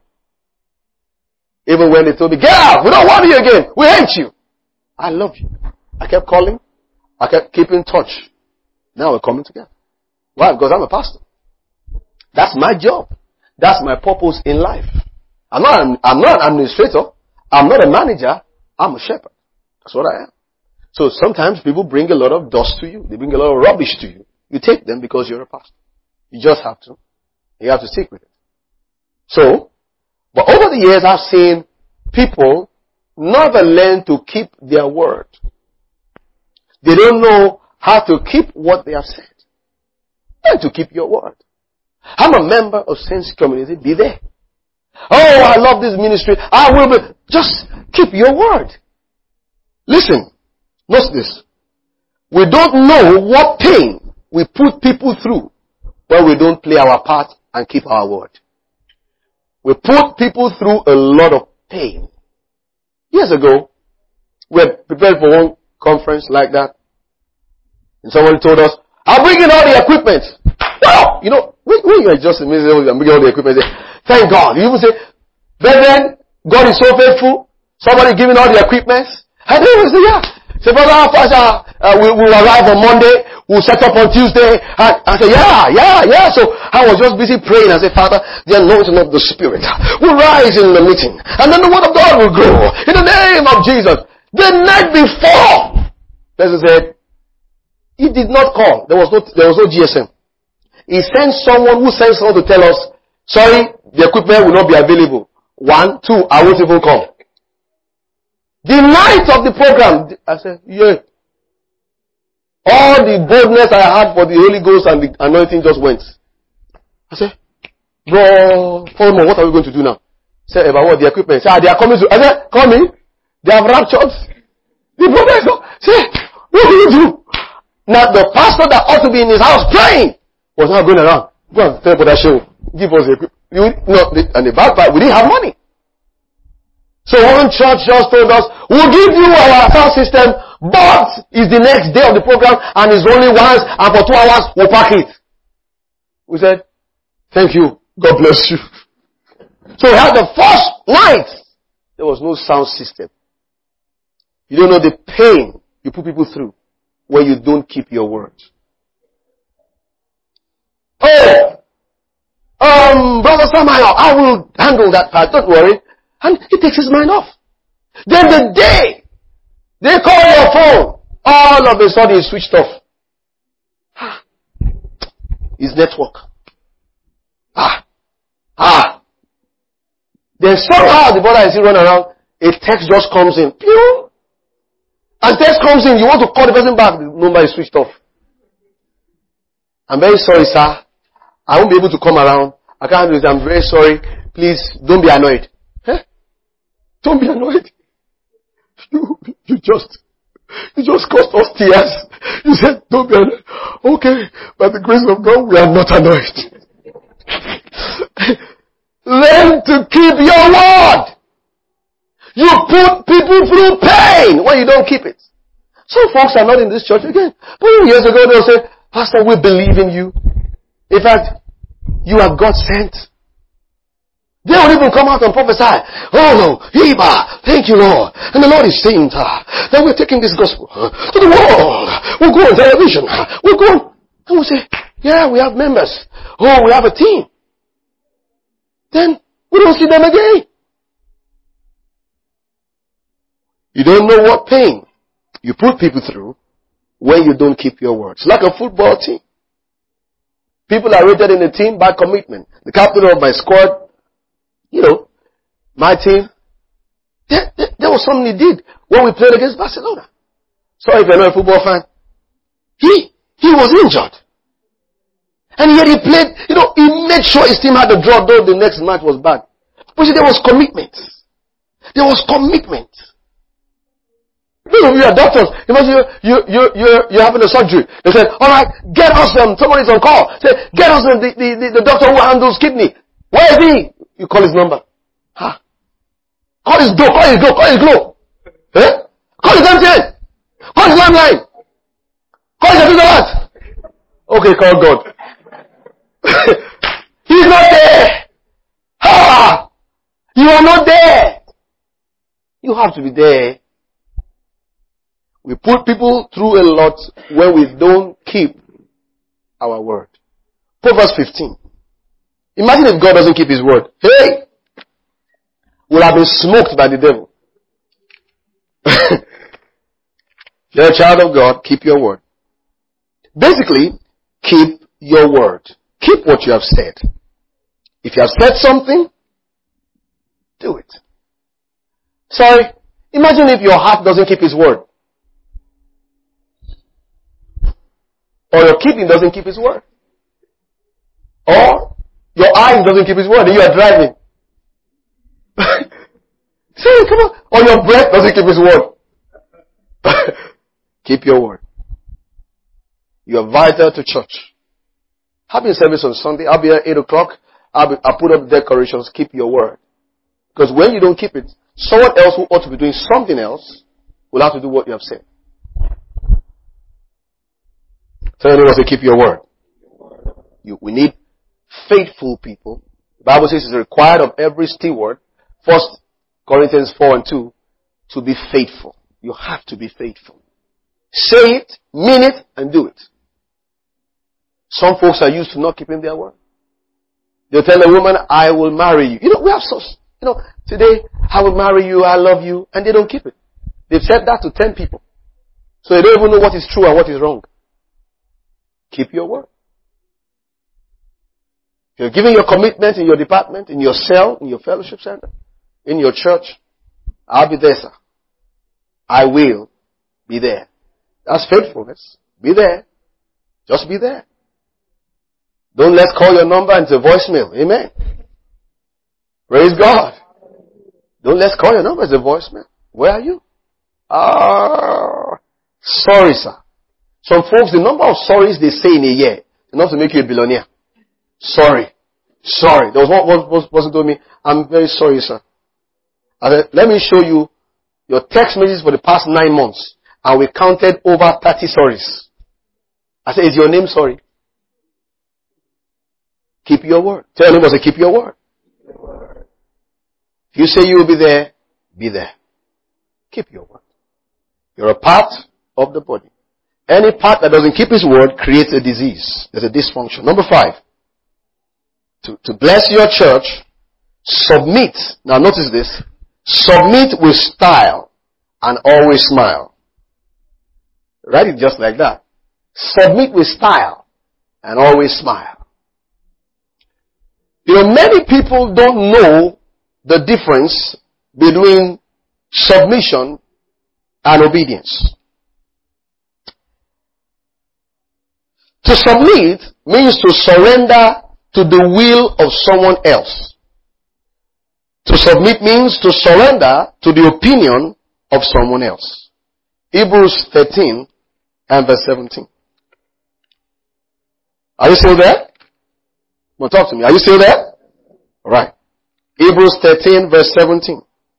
Even when they told me, get out, we don't want you again, we hate you. I love you. I kept calling. I kept keeping in touch. Now we're coming together. Why? Because I'm a pastor. That's my job. That's my purpose in life. I'm not an administrator. I'm not a manager. I'm a shepherd. That's what I am. So sometimes people bring a lot of dust to you. They bring a lot of rubbish to you. You take them because you're a pastor. You just have to. You have to stick with it. So, but over the years I've seen people never learn to keep their word. They don't know how to keep what they have said. Learn to keep your word. I'm a member of Saints Community. Be there. Oh, I love this ministry. I will be. Just keep your word. Listen. Notice this. We don't know what pain we put people through when we don't play our part and keep our word. We put people through a lot of pain. Years ago, we were prepared for one conference like that. And someone told us, I'm bringing all the equipment. Wow! You know, when you are just amazing, I'm bringing all the equipment. Say, thank God. You even say, brethren, God is so faithful. Somebody giving all the equipment. And they will say, yeah. Say, brother, pastor, we'll arrive on Monday. We'll set up on Tuesday. And I say, yeah. So I was just busy praying. I said, Father, the anointing of the Spirit will rise in the meeting. And then the word of God will grow. In the name of Jesus. The night before, person said, he did not call. There was no GSM. He sent someone who sent someone to tell us, sorry, the equipment will not be available. 1, 2, I won't even come. The night of the program, I said, yeah. All the boldness I had for the Holy Ghost and the anointing just went. I said, bro, Paul, what are we going to do now? He said, about what? The equipment. He said, they are coming to, I said, coming? They have raptured. The prophet said, what do you do? Now the pastor that ought to be in his house praying was not going around. Go and tell Brother Shehu, give us and the bad part, we didn't have money. So one church just told us, we'll give you our sound system, but it's the next day of the program and it's only once and for 2 hours we'll pack it. We said, thank you. God bless you. So we had the first night. There was no sound system. You don't know the pain you put people through when you don't keep your word. Brother Samuel, I will handle that part. Don't worry. And he takes his mind off. Then the day they call your phone, all of a sudden it's switched off. His network. Then somehow the brother is running around, a text just comes in. Pew! And text comes in, you want to call the person back, the number is switched off. I'm very sorry, sir. I won't be able to come around. I can't do this. I'm very sorry. Please, don't be annoyed. Huh? Don't be annoyed. You just caused us tears. You said, don't be annoyed. Okay, by the grace of God, we are not annoyed. Learn to keep your word. You put people through pain when you don't keep it. Some folks are not in this church again. But years ago they'll say, Pastor, we believe in you. In fact, you are God sent. They will even come out and prophesy. Oh no, thank you Lord. And the Lord is saying that we're taking this gospel to the world. We'll go on television. We'll go on. And we'll say, yeah, we have members. Oh, we have a team. Then we don't see them again. You don't know what pain you put people through when you don't keep your words. Like a football team. People are rated in the team by commitment. The captain of my squad, my team, there was something he did when we played against Barcelona. Sorry if you're not a football fan. He was injured. And yet he played, he made sure his team had a draw, though the next match was bad. But see, there was commitment. There was commitment. You are doctors. Imagine you're having a surgery. They said, alright, get us somebody's on call. Say, get us the doctor who handles kidney. Where is he? You call his number. Call his glow. Eh? Call his MTN. Call his landline. Call his affiliate. Okay, call God. He's not there. You are not there. You have to be there. We put people through a lot when we don't keep our word. Proverbs 15. Imagine if God doesn't keep his word. Hey! We'll have been smoked by the devil. You're a child of God, keep your word. Basically, keep your word. Keep what you have said. If you have said something, do it. Sorry, imagine if your heart doesn't keep his word. Or your kidney doesn't keep his word. Or your eyes doesn't keep his word and you are driving. Say, come on. Or your breath doesn't keep his word. Keep your word. You are vital to church. Having service on Sunday, I'll be at 8 o'clock. I'll put up decorations. Keep your word. Because when you don't keep it, someone else who ought to be doing something else will have to do what you have said. Tell anyone to keep your word. We need faithful people. The Bible says it's required of every steward, 1 Corinthians 4:2, to be faithful. You have to be faithful. Say it, mean it, and do it. Some folks are used to not keeping their word. They'll tell a woman, I will marry you. We have today, I will marry you, I love you, and they don't keep it. They've said that to 10 people. So they don't even know what is true and what is wrong. Keep your word. If you're giving your commitment in your department, in your cell, in your fellowship center, in your church, I'll be there, sir. I will be there. That's faithfulness. Be there. Just be there. Don't let's call your number into voicemail. Amen. Praise God. Don't let's call your number as a voicemail. Where are you? Sorry, sir. Some folks, the number of sorries they say in a year, enough to make you a billionaire. Sorry. There was one person told me, I'm very sorry, sir. I said, let me show you your text messages for the past 9 months. And we counted over 30 sorries. I said, is your name sorry? Keep your word. Tell your neighbor, say, keep your word. If you say you will be there, be there. Keep your word. You're a part of the body. Any part that doesn't keep his word creates a disease. There's a dysfunction. Number 5. To bless your church, submit. Now notice this. Submit with style and always smile. Write it just like that. Submit with style and always smile. You know, many people don't know the difference between submission and obedience. To submit means to surrender to the will of someone else. To submit means to surrender to the opinion of someone else. Hebrews 13 and verse 17. Are you still there? Well, talk to me. Are you still there? All right. Hebrews 13 verse 17.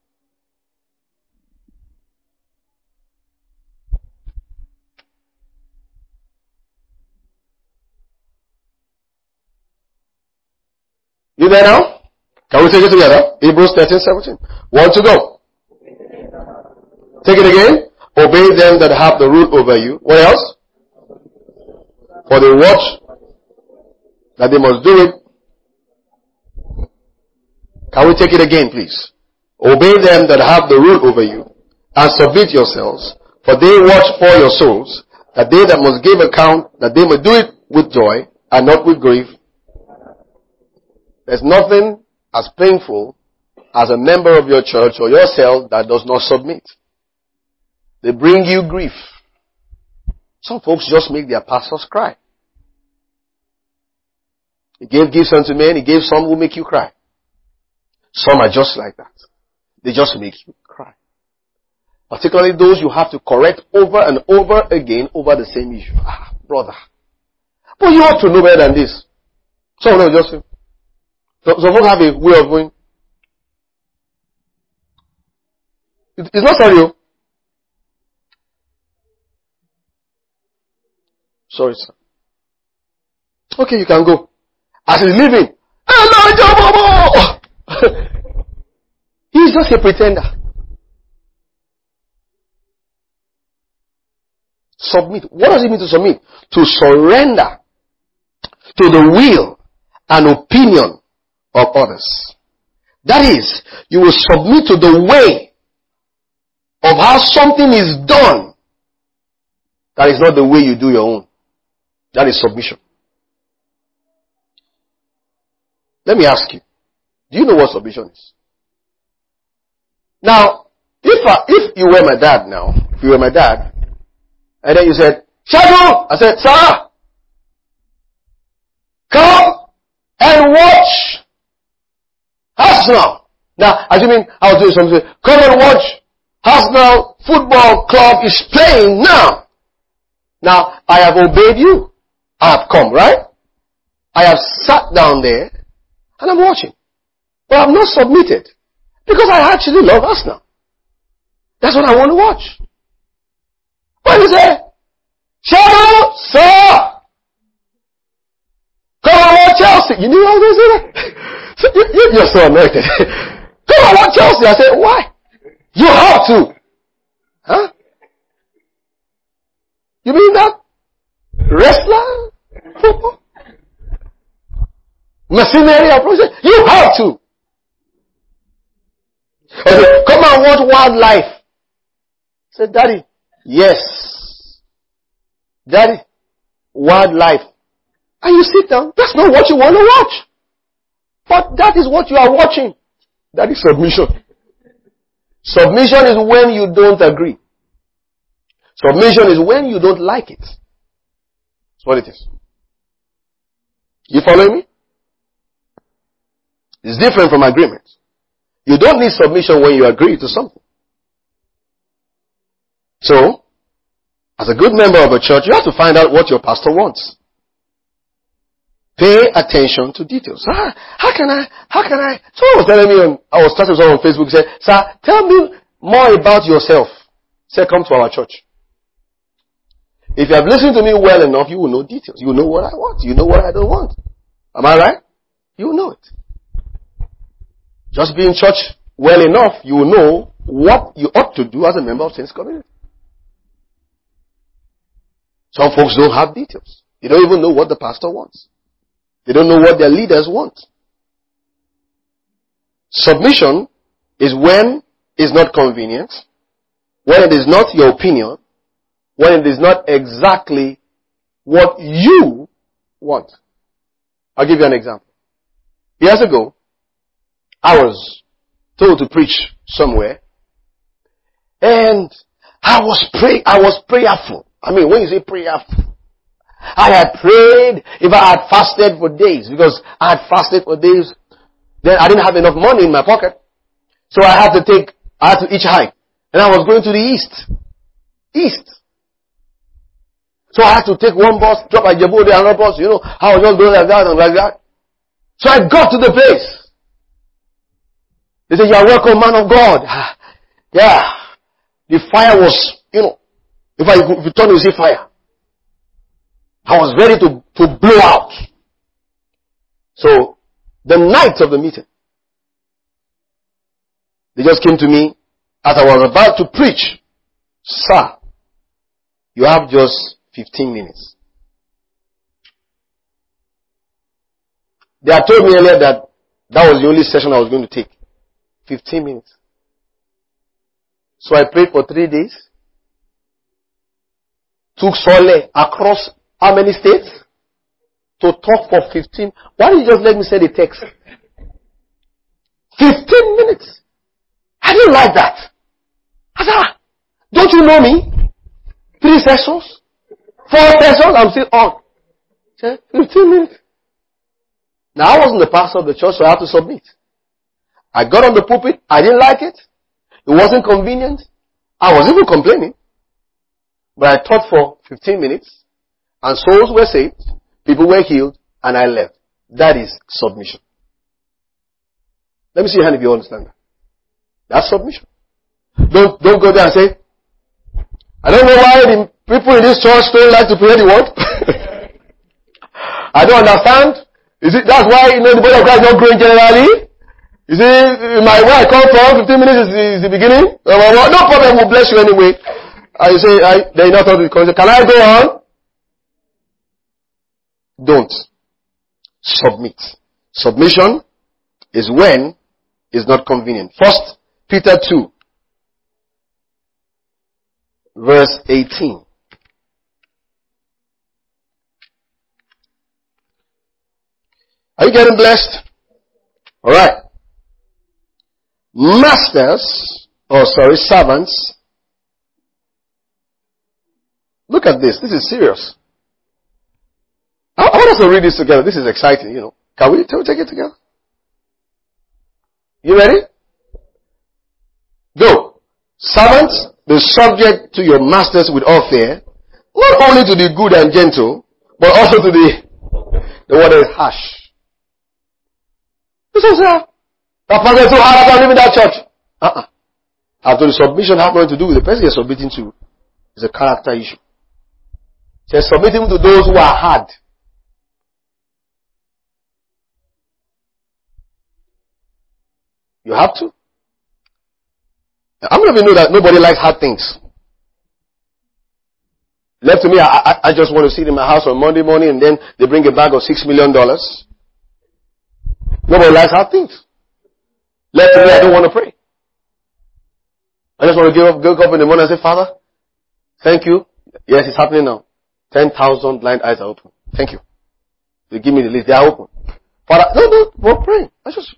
You there now? Can we take it together? Hebrews 13, 17. 1 to go. Take it again. Obey them that have the rule over you. What else? For they watch that they must do it. Can we take it again, please? Obey them that have the rule over you, and submit yourselves, for they watch for your souls, that they that must give account, that they may do it with joy, and not with grief. There's nothing as painful as a member of your church or yourself that does not submit. They bring you grief. Some folks just make their pastors cry. He gave gifts unto men, he gave some who make you cry. Some are just like that. They just make you cry. Particularly those you have to correct over and over again over the same issue. Ah, brother. But you ought to know better than this. Some of them just say, some folks have a way of going. It's not sorry. Sorry, sir. Okay, you can go. As he's leaving, he's just a pretender. Submit. What does it mean to submit? To surrender to the will and opinion of others. That is, you will submit to the way of how something is done. That is not the way you do your own. That is submission. Let me ask you, do you know what submission is? Now, if you were my dad now, if you were my dad, and then you said, Shadow! I said, sir, come and watch Arsenal. Now, assuming I was doing something, come and watch Arsenal Football Club is playing now. Now, I have obeyed you. I have come, right? I have sat down there and I'm watching. But I'm not submitted. Because I actually love Arsenal. That's what I want to watch. What is it? Shadow, sir! Come on, watch Chelsea. You knew I was going to say that? So you're so anointed. Come on, watch Chelsea. I said, why? You have to. Huh? You mean that? Wrestler? Football? Mercenary approach? You have to. Okay, come and watch wildlife. I said, Daddy, yes. Daddy, wildlife. And you sit down. That's not what you want to watch. But that is what you are watching. That is submission. Submission is when you don't agree. Submission is when you don't like it. That's what it is. You following me? It's different from agreement. You don't need submission when you agree to something. So, as a good member of a church, you have to find out what your pastor wants. Pay attention to details. How can I? Someone was telling me, I was talking to someone on Facebook, said, sir, tell me more about yourself. Say, come to our church. If you have listened to me well enough, you will know details. You will know what I want. You know what I don't want. Am I right? You will know it. Just be in church well enough, you will know what you ought to do as a member of Saints Community. Some folks don't have details. They don't even know what the pastor wants. They don't know what their leaders want. Submission is when it's not convenient, when it is not your opinion, when it is not exactly what you want. I'll give you an example. Years ago, I was told to preach somewhere, and I was prayerful. I mean, when you say prayerful, I had prayed. If I had fasted for days, because I had fasted for days, then I didn't have enough money in my pocket. So I had to hitchhike. And I was going to the east. So I had to take one bus, drop at Djibouti, another bus, I was just going like that and like that. So I got to the place. They said, you are welcome, man of God. Yeah. The fire was, if you turn, you see fire. I was ready to blow out. So, the night of the meeting, they just came to me as I was about to preach. Sir, you have just 15 minutes. They had told me earlier that was the only session I was going to take. 15 minutes. So I prayed for 3 days. Took Sole across how many states? To talk for 15. Why didn't you just let me say the text? 15 minutes. I didn't like that. I said, don't you know me? 3 sessions? 4 sessions? I'm still on. 15 minutes. Now I wasn't the pastor of the church, so I had to submit. I got on the pulpit. I didn't like it. It wasn't convenient. I was even complaining. But I taught for 15 minutes. And souls were saved. People were healed. And I left. That is submission. Let me see your hand if you understand that. That's submission. Don't go there and say, I don't know why the people in this church don't like to pray the word. I don't understand. That's why, the body of Christ is not growing generally. You see, where I come from, 15 minutes is the beginning. No problem, we'll bless you anyway. And you say, then you not talk to the chorus. Can I go on? Don't. Submit. Submission is when it's not convenient. 1 Peter 2, verse 18. Are you getting blessed? Alright. Servants. Look at this. This is serious. I want us to read this together. This is exciting, Can we take it together? You ready? Go. Servants, be subject to your masters with all fear, not only to the good and gentle, but also to the one that is harsh. You say, sir, that person is so hard, I can't live in that church. After the submission has nothing to do with the person you're submitting to. It's a character issue. So submitting to those who are hard. You have to. I'm going to know that nobody likes hard things. Left to me, I just want to sit in my house on Monday morning and then they bring a bag of $6 million. Nobody likes hard things. Left to me, I don't want to pray. I just want to wake up in the morning and say, Father, thank you. Yes, it's happening now. 10,000 blind eyes are open. Thank you. You give me the list. They are open. Father, no, we're praying.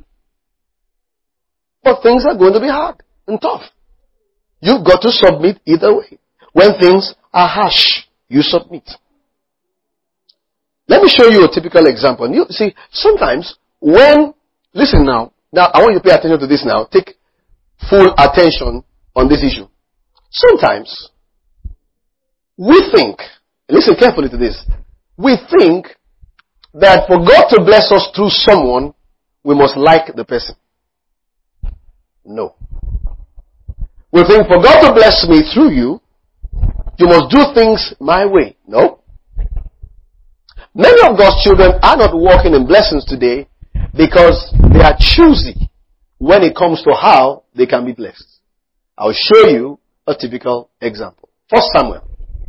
But things are going to be hard and tough. You've got to submit either way. When things are harsh, you submit. Let me show you a typical example. You see, sometimes listen now I want you to pay attention to this now. Take full attention on this issue. Sometimes, we think, listen carefully to this, we think that for God to bless us through someone, we must like the person. No. We think for God to bless me through you, you must do things my way. No. Many of God's children are not walking in blessings today because they are choosy when it comes to how they can be blessed. I'll show you a typical example. 1 Samuel.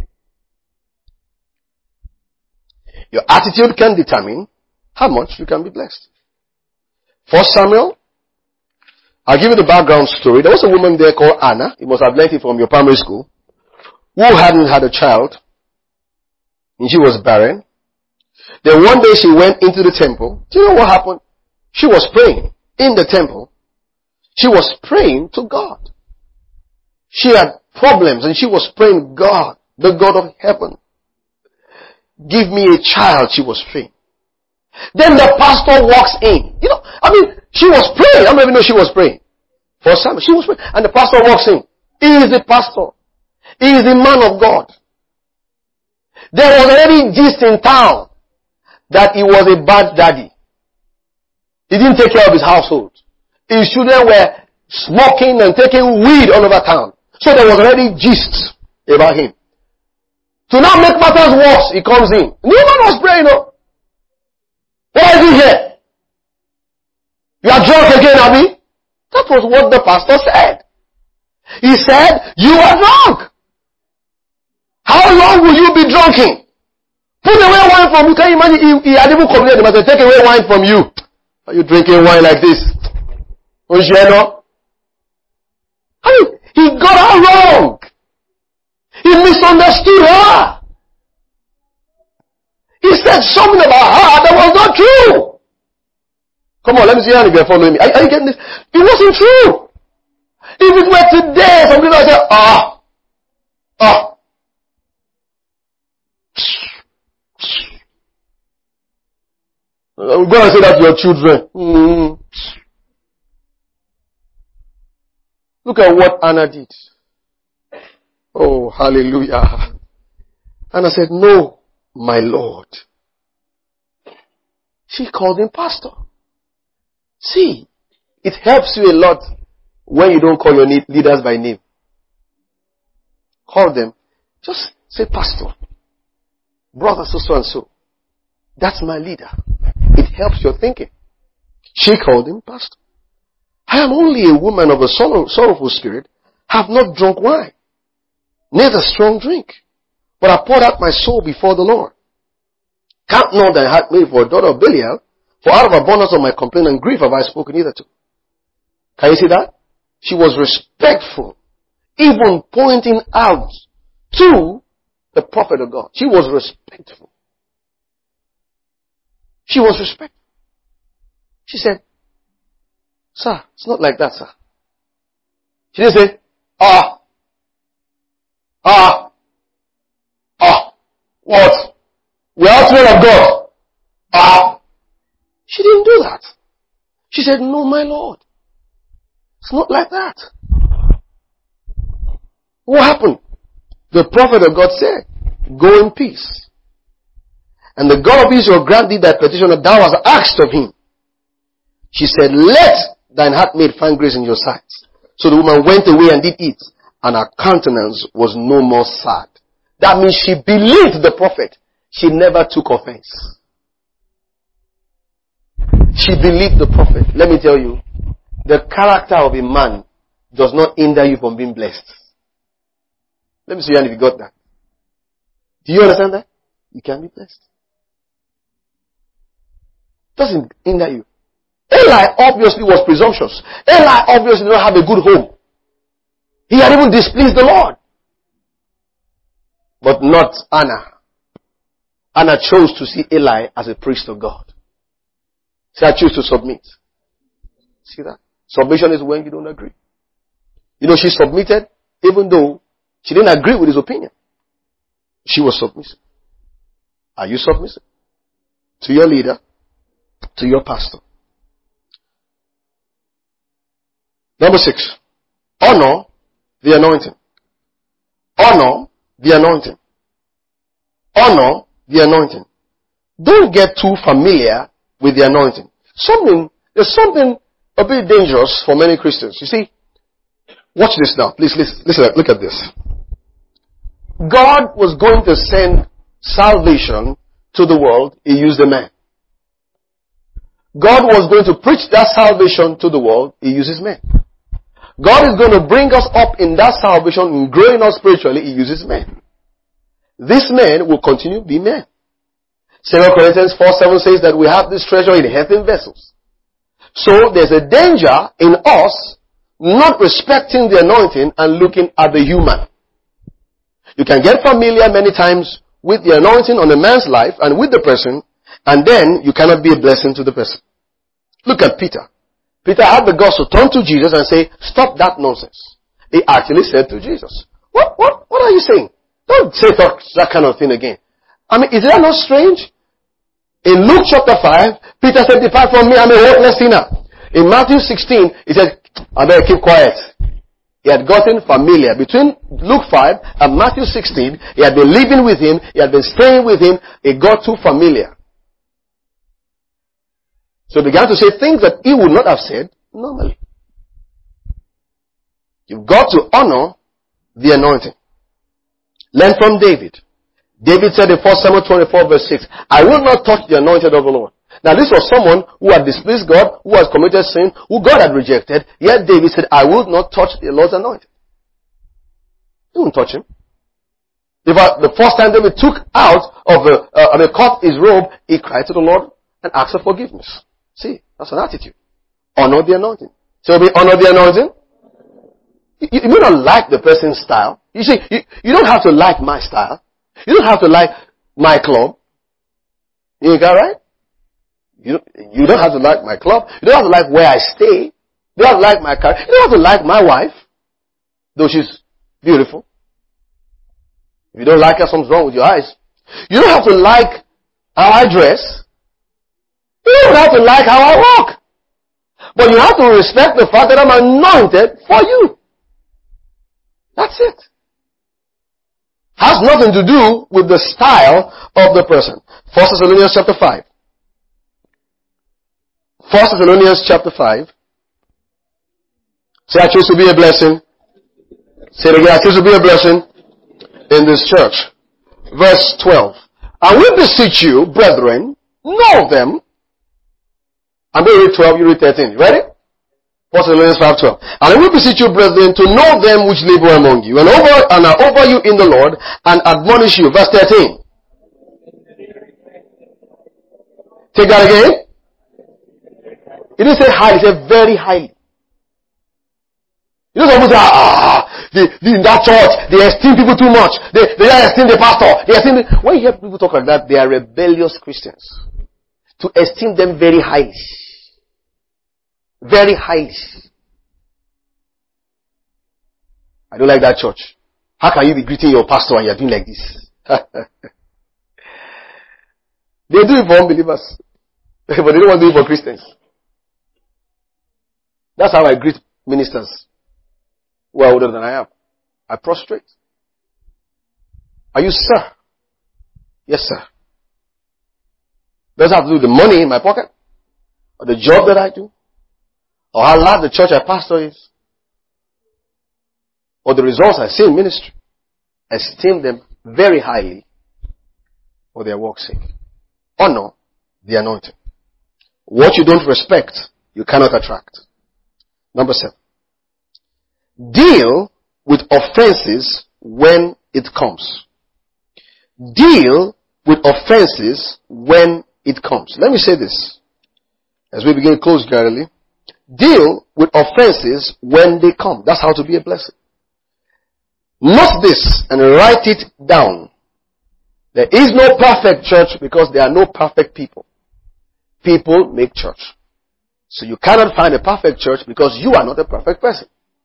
Your attitude can determine how much you can be blessed. 1 Samuel. I'll give you the background story. There was a woman there called Anna. You must have learned it from your primary school. Who hadn't had a child. And she was barren. Then one day she went into the temple. Do you know what happened? She was praying in the temple. She was praying to God. She had problems and she was praying, God, the God of heaven, give me a child. She was praying. Then the pastor walks in. She was praying. I don't even know she was praying. For some, she was praying. And the pastor walks in. He is the pastor. He is the man of God. There was already gist in town that he was a bad daddy. He didn't take care of his household. His children were smoking and taking weed all over town. So there was already gist about him. To now make matters worse, he comes in. No man was praying. No. Why is he here? You are drunk again, Abby? That was what the pastor said. He said, you are drunk. How long will you be drunken? Put away wine from you. Can you imagine? He had even complained about take away wine from you. Are you drinking wine like this? He got her wrong. He misunderstood her. He said something about her that was not true. Come on, let me see how you can follow me. Are you getting this? It wasn't true. If it were today, some people would say, I'm going to say that to your children. Look at what Anna did. Oh, hallelujah. Anna said, no, my Lord. She called him pastor. See, it helps you a lot when you don't call your leaders by name. Call them. Just say pastor. Brother so and so. That's my leader. It helps your thinking. She called him pastor. I am only a woman of a sorrowful spirit, have not drunk wine, neither strong drink, but I poured out my soul before the Lord. Count not that I had made for a daughter of Belial, for out of abundance of my complaint and grief have I spoken hitherto. Can you see that? She was respectful, even pointing out to the prophet of God. She was respectful. She was respectful. She said, sir, it's not like that, sir. She didn't say, what? We are children of God. She didn't do that. She said, no, my Lord. It's not like that. What happened? The prophet of God said, go in peace. And the God of Israel grant thee that petition that thou hast asked of him. She said, let thine handmaid find grace in your sight. So the woman went away and did eat, and her countenance was no more sad. That means she believed the prophet. She never took offense. She believed the prophet. Let me tell you, the character of a man does not hinder you from being blessed. Let me see if you got that. Do you understand that? You can be blessed. Doesn't hinder you. Eli obviously was presumptuous. Eli obviously did not have a good home. He had even displeased the Lord. But not Anna. Anna chose to see Eli as a priest of God. See, I choose to submit. See that? Submission is when you don't agree. She submitted even though she didn't agree with his opinion. She was submissive. Are you submissive? To your leader? To your pastor? Number 6. Honor the anointing. Honor the anointing. Honor the anointing. Don't get too familiar with the anointing. There's something a bit dangerous for many Christians. You see, watch this now. Please listen, look at this. God was going to send salvation to the world. He used a man. God was going to preach that salvation to the world. He uses men. God is going to bring us up in that salvation and growing us spiritually. He uses men. These men will continue to be men. 2 Corinthians 4:7 says that we have this treasure in earthen vessels. So there's a danger in us not respecting the anointing and looking at the human. You can get familiar many times with the anointing on a man's life and with the person, and then you cannot be a blessing to the person. Look at Peter. Peter had the guts to turn to Jesus and say, stop that nonsense. He actually said to Jesus, What are you saying? Don't say that kind of thing again. I mean, is that not strange? In Luke chapter 5, Peter said, depart from me, I'm a worthless sinner. In Matthew 16, he said, I better keep quiet. He had gotten familiar. Between Luke 5 and Matthew 16, he had been living with him, he had been staying with him, he got too familiar. So he began to say things that he would not have said normally. You've got to honor the anointing. Learn from David. David said in 1 Samuel 24 verse 6, I will not touch the anointed of the Lord. Now this was someone who had displeased God, who had committed sin, who God had rejected. Yet David said, I will not touch the Lord's anointed. He wouldn't touch him. The first time David took out of cut his robe, he cried to the Lord and asked for forgiveness. See, that's an attitude. Honor the anointing. So we honor the anointing. You may not like the person's style. You see, you don't have to like my style. You don't have to like my club. You got right? You don't have to like my club. You don't have to like where I stay. You don't have to like my car. You don't have to like my wife, though she's beautiful. If you don't like her, something's wrong with your eyes. You don't have to like how I dress. You don't have to like how I walk. But you have to respect the fact that I'm anointed for you. That's it. Has nothing to do with the style of the person. 1 Thessalonians chapter 5. 1 Thessalonians chapter 5. Say, I choose to be a blessing. Say it again, I choose to be a blessing in this church. Verse 12. And we beseech you, brethren, know them. I'm going to read 12, you read 13. Ready? 1 Thessalonians 5:12. And we beseech you, brethren, to know them which labor among you, and are over you in the Lord, and admonish you. Verse 13. Take that again. He didn't say highly, he said very highly. You know some people say, in that church, they esteem people too much. They don't esteem the pastor. When you hear people talk like that, they are rebellious Christians. To esteem them very highly. Very highly. I don't like that church. How can you be greeting your pastor and you're doing like this? They do it for unbelievers. But they don't want to do it for Christians. That's how I greet ministers who are older than I am. I prostrate. Are you sir? Yes, sir. Does it have to do with the money in my pocket? Or the job that I do? Or how large the church I pastor is? Or the results I see in ministry? I esteem them very highly for their work's sake. Honor the anointing. What you don't respect, you cannot attract. Number 7. Deal with offenses when it comes. Deal with offenses when it comes. Let me say this as we begin to close gradually. Deal with offenses when they come. That's how to be a blessing. Note this and write it down. There is no perfect church because there are no perfect people. People make church. So you cannot find a perfect church because you are not a perfect person.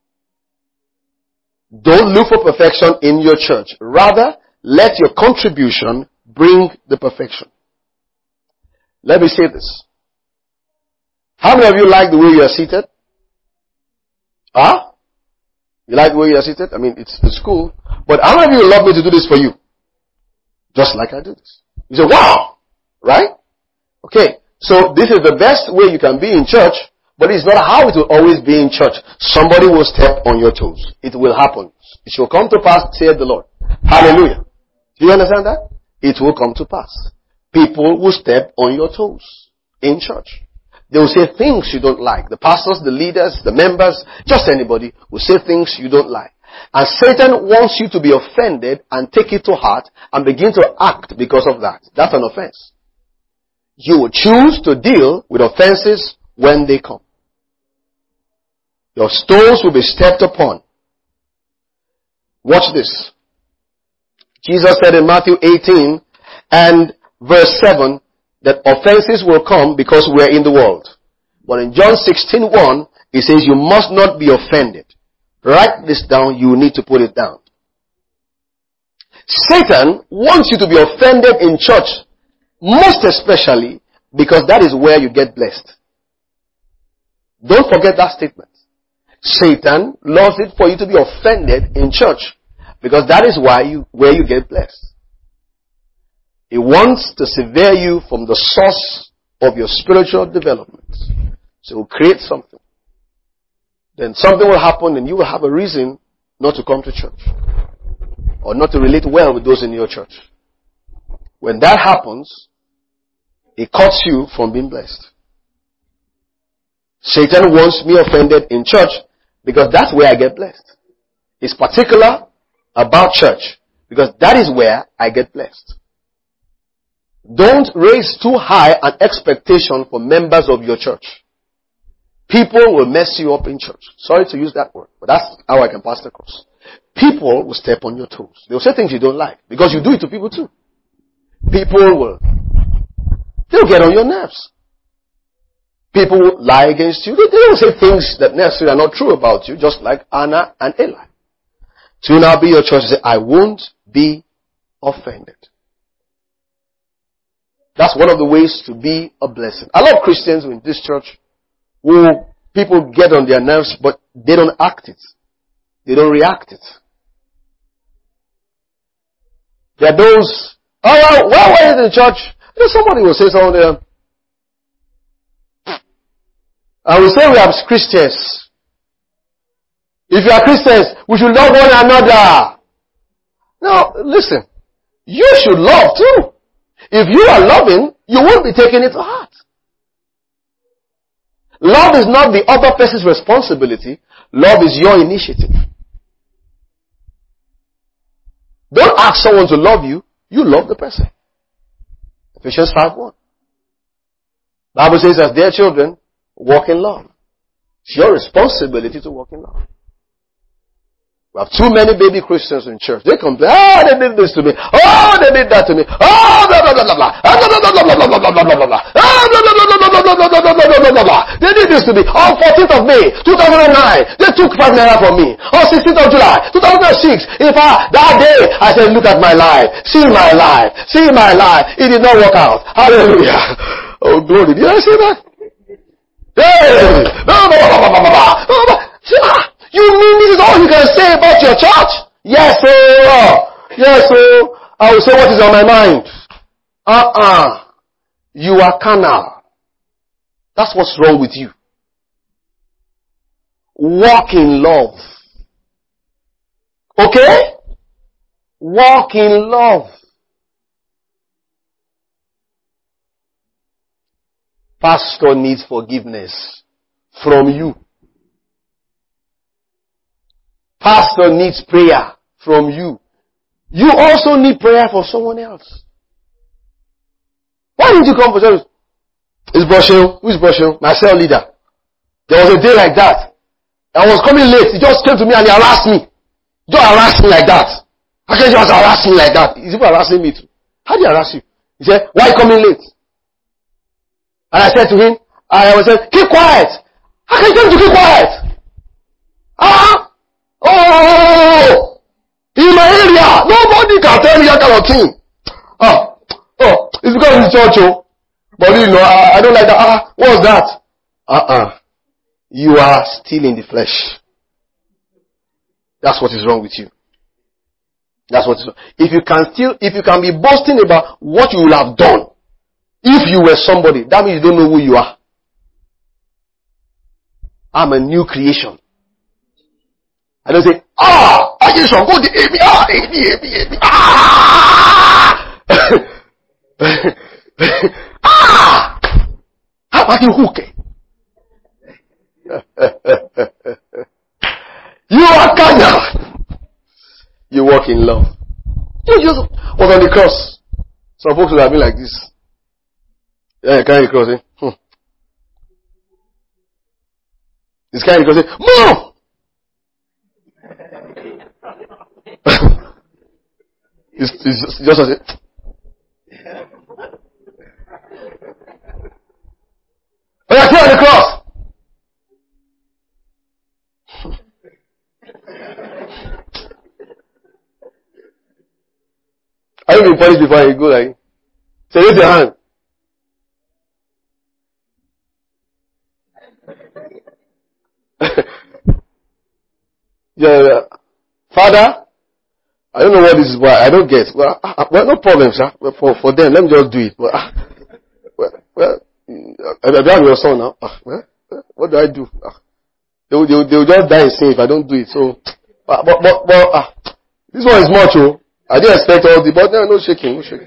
Don't look for perfection in your church. Rather, let your contribution bring the perfection. Let me say this. How many of you like the way you are seated? Huh? You like the way you are seated? I mean, it's cool. But how many of you love me to do this for you? Just like I do this. You say, wow! Right? Okay. So this is the best way you can be in church, but it's not how it will always be in church. Somebody will step on your toes. It will happen. It shall come to pass, saith the Lord. Hallelujah. Do you understand that? It will come to pass. People will step on your toes in church. They will say things you don't like. The pastors, the leaders, the members, just anybody will say things you don't like. And Satan wants you to be offended and take it to heart and begin to act because of that. That's an offense. You will choose to deal with offenses when they come. Your stones will be stepped upon. Watch this. Jesus said in Matthew 18 and verse 7 that offenses will come because we're in the world. But in John 16:1, it says you must not be offended. Write this down. You need to put it down. Satan wants you to be offended in church, most especially because that is where you get blessed. Don't forget that statement. Satan loves it for you to be offended in church because that is where you get blessed. He wants to sever you from the source of your spiritual development. So he'll create something. Then something will happen and you will have a reason not to come to church. Or not to relate well with those in your church. When that happens, it cuts you from being blessed. Satan wants me offended in church because that's where I get blessed. He's particular about church because that is where I get blessed. Don't raise too high an expectation for members of your church. People will mess you up in church. Sorry to use that word, but that's how I can pass the across. People will step on your toes. They'll say things you don't like because you do it to people too. They'll get on your nerves. People will lie against you. They don't say things that necessarily are not true about you, just like Anna and Eli. So you now be your church and say, I won't be offended. That's one of the ways to be a blessing. I love Christians in this church who people get on their nerves, but they don't act it. They don't react it. There are those, why were you in the church? Somebody will say something there. And we say we are Christians. If you are Christians, we should love one another. Now, listen. You should love too. If you are loving, you won't be taking it to heart. Love is not the other person's responsibility. Love is your initiative. Don't ask someone to love you. You love the person. Ephesians 5:1. Bible says, as their children, walk in love. It's your responsibility to walk in love. We have too many baby Christians in church. They complain, they did this to me. They did that to me. Blah, blah, blah, blah, blah. They did this to me. On 14th of May, 2009, they took ₦5 from me. On 16th of July, 2006, that day, I said, look at my life. See my life. See my life. It did not work out. Hallelujah. Oh, glory. Did I say that? You mean this is all you can say about your church? Yes, sir. Yes, sir. I will say what is on my mind. You are carnal. That's what's wrong with you. Walk in love. Okay? Walk in love. Pastor needs forgiveness from you. Pastor needs prayer from you. You also need prayer for someone else. Why didn't you come for service? It's Broshil. Who is Broshil? My cell leader. There was a day like that. I was coming late. He just came to me and he harassed me. Don't harass me like that. How can you just harass me like that? He's even harassing me too. How did he harass you? He said, why are you coming late? And I said to him, I said, keep quiet. How can you tell me to keep quiet? Oh! In my area, nobody can tell me that kind of thing. It's because it's church, but I don't like that. What's that? You are still in the flesh. That's what is wrong with you. That's what is wrong. If you can be boasting about what you will have done, If you were somebody, that means you don't know who you are. I'm a new creation. I don't say, I just want to go to Amy, How about you hook? You are Kanya. You walk in love. You just walk on the cross. Some folks would have been like this. Yeah, carry the cross, eh? This carry the cross, eh? Move! it's just as it. Oh, yeah, carry the cross! Are you being punished before you go like? Say, raise your hand. Yeah. Father, I don't know what this is, but I don't get. Well, no problem, sir. For them, let me just do it. But, I'm your son now. What do I do? They will just die in sin if I don't do it. So, this one is much, oh. I didn't expect all the, but no shaking, no shaking.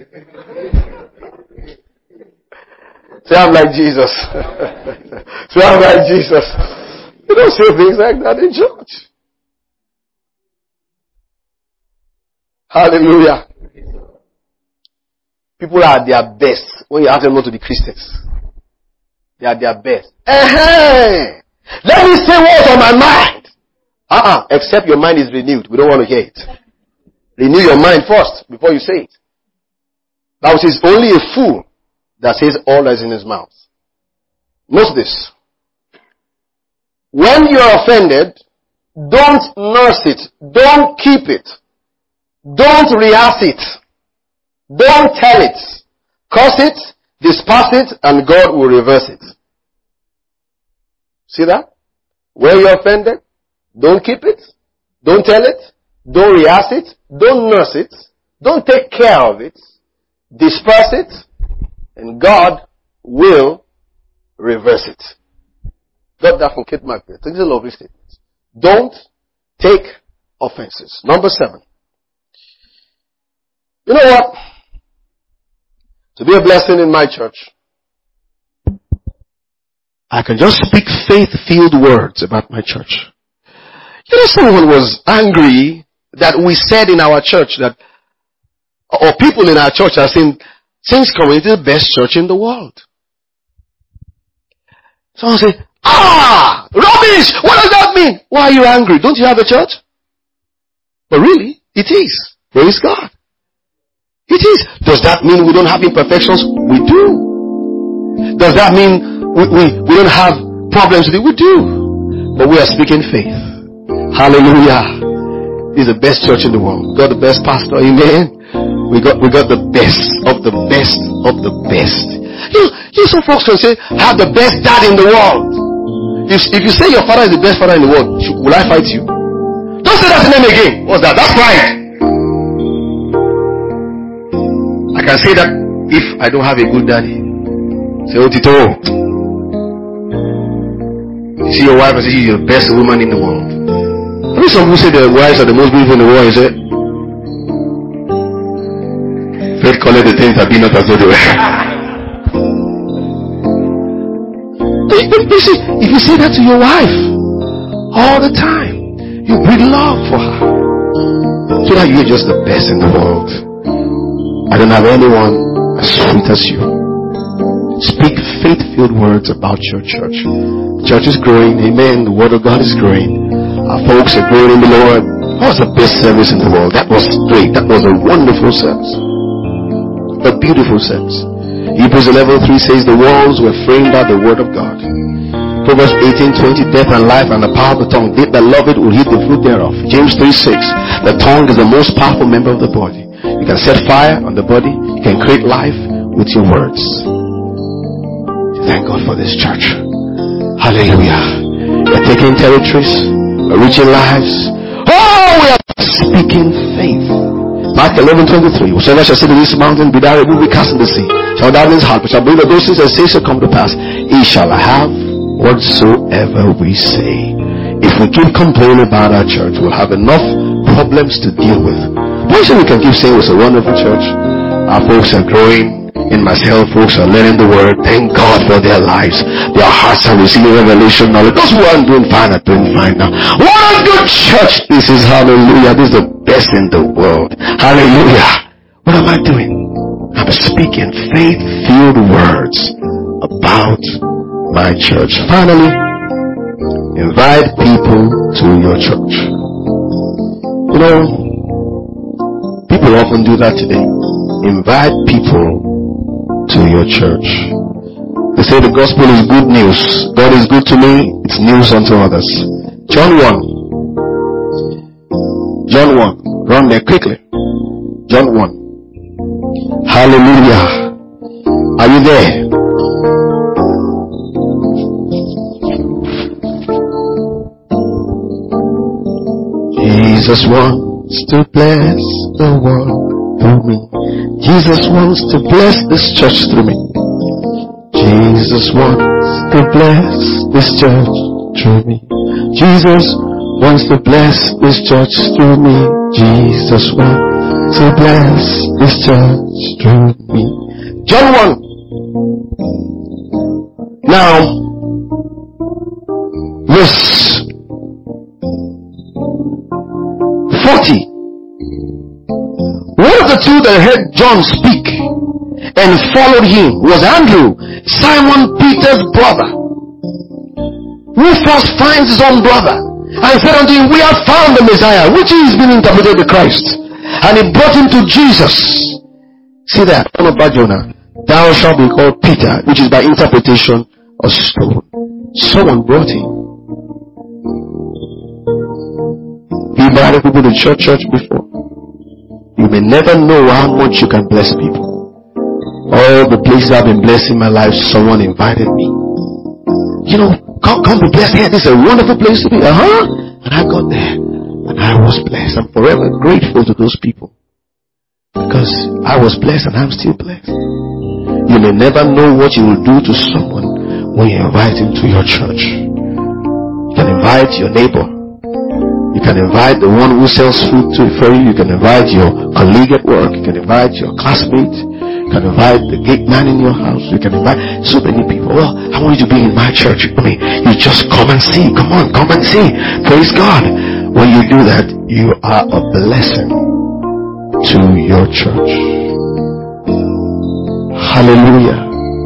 Say, I'm like Jesus. Say, I'm like Jesus. You don't say things like that in church. Hallelujah. People are at their best when you ask them not to be Christians. They are at their best. Let me say what's on my mind. Except your mind is renewed. We don't want to hear it. Renew your mind first before you say it. Bible says only a fool that says all that is in his mouth. Note this. When you are offended, don't nurse it. Don't keep it. Don't rehearse it. Don't tell it. Curse it, disperse it, and God will reverse it. See that? When you're offended, don't keep it. Don't tell it. Don't rehearse it. Don't nurse it. Don't take care of it. Disperse it, and God will reverse it. Got that from Kate Macbeth. These are lovely statements. Don't take offenses. Number 7. You know what? To be a blessing in my church, I can just speak faith-filled words about my church. You know, someone was angry that we said in our church that, or people in our church are saying, Saints Community is the best church in the world. Someone said, rubbish! What does that mean? Why are you angry? Don't you have a church? But really, it is. Praise God. It is. Does that mean we don't have imperfections? We do. Does that mean we don't have problems with it? We do. But we are speaking faith. Hallelujah. This is the best church in the world. We got the best pastor. Amen. We got the best of the best of the best. You some folks can say, have the best dad in the world. If you say your father is the best father in the world, will I fight you? Don't say that name again. What's that? That's pride. I can say that if I don't have a good daddy. Say, Tito. You see your wife and say she's the best woman in the world. I mean, some people say their wives are the most beautiful in the world. You say, faith collect the things that be not as though they were. You see, if you say that to your wife all the time, you bring love for her. So that you're just the best in the world. I don't have anyone as sweet as you. Speak faith-filled words about your church. The church is growing. Amen. The word of God is growing. Our folks are growing in the Lord. That was the best service in the world. That was great. That was a wonderful service. A beautiful service. Hebrews 11:3 says the walls were framed by the word of God. Proverbs 18:20, death and life and the power of the tongue. They that love it will eat the fruit thereof. James 3:6, the tongue is the most powerful member of the body. You can set fire on the body. You can create life with your words. Thank God for this church. Hallelujah. We're taking territories. We're reaching lives. Oh, we are speaking faith. Mark 11:23. Whosoever shall say to this mountain, be thou removed, be cast in the sea. shall doubt in his heart, but shall believe that those things that say shall come to pass, he shall have whatsoever we say. If we keep complaining about our church, we'll have enough problems to deal with. Why should we can keep saying it's a wonderful church? Our folks are growing. In myself, folks are learning the word. Thank God for their lives. Their hearts are receiving revelation knowledge. Those who aren't doing fine are doing fine now. What a good church this is. Hallelujah. This is the best in the world. Hallelujah. What am I doing? I'm speaking faith-filled words about my church. Finally, invite people to your church. You know, people often do that today. Invite people to your church. They say the gospel is good news. God is good to me. It's news unto others. John 1. John 1. Run there quickly. John 1. Hallelujah. Are you there? Jesus wants to bless the world through me. Jesus wants to bless this church through me. Jesus wants to bless this church through me. Jesus wants to bless this church through me. Jesus wants to bless this church through me. John 1. Now, verse 40. One of the two that heard John speak and followed him was Andrew, Simon Peter's brother, who first finds his own brother and said unto him, we have found the Messiah, which is being interpreted the Christ. And he brought him to Jesus. See that? Jonah, thou shalt be called Peter, which is by interpretation a stone. Someone brought him. He invited people to church before. You may never know how much you can bless people. All the places I've been blessing my life, someone invited me. You know, come be blessed here. This is a wonderful place to be. And I got there. And I was blessed. I'm forever grateful to those people. Because I was blessed and I'm still blessed. You may never know what you will do to someone when you invite him to your church. You can invite your neighbor. You can invite the one who sells food for you. You can invite your colleague at work. You can invite your classmate. You can invite the gate man in your house. You can invite so many people. Well, I want you to be in my church. I mean, you just come and see. Come on, come and see. Praise God. When you do that, you are a blessing to your church. Hallelujah.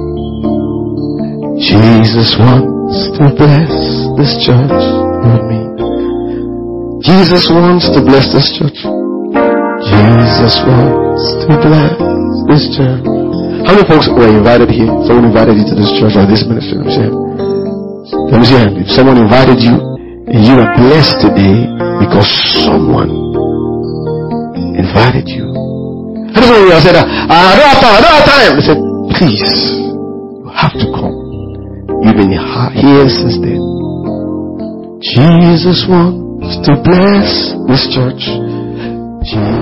Jesus wants to bless this church with me. Jesus wants to bless this church. Jesus wants to bless this church. How many folks were invited here? Someone invited you to this church or this ministry? Let me see. Let me see. If someone invited you and you are blessed today because someone invited you. I don't know. I said, I don't have time. They said, please, you have to come. You've been here since then. Jesus wants to bless this church. Jesus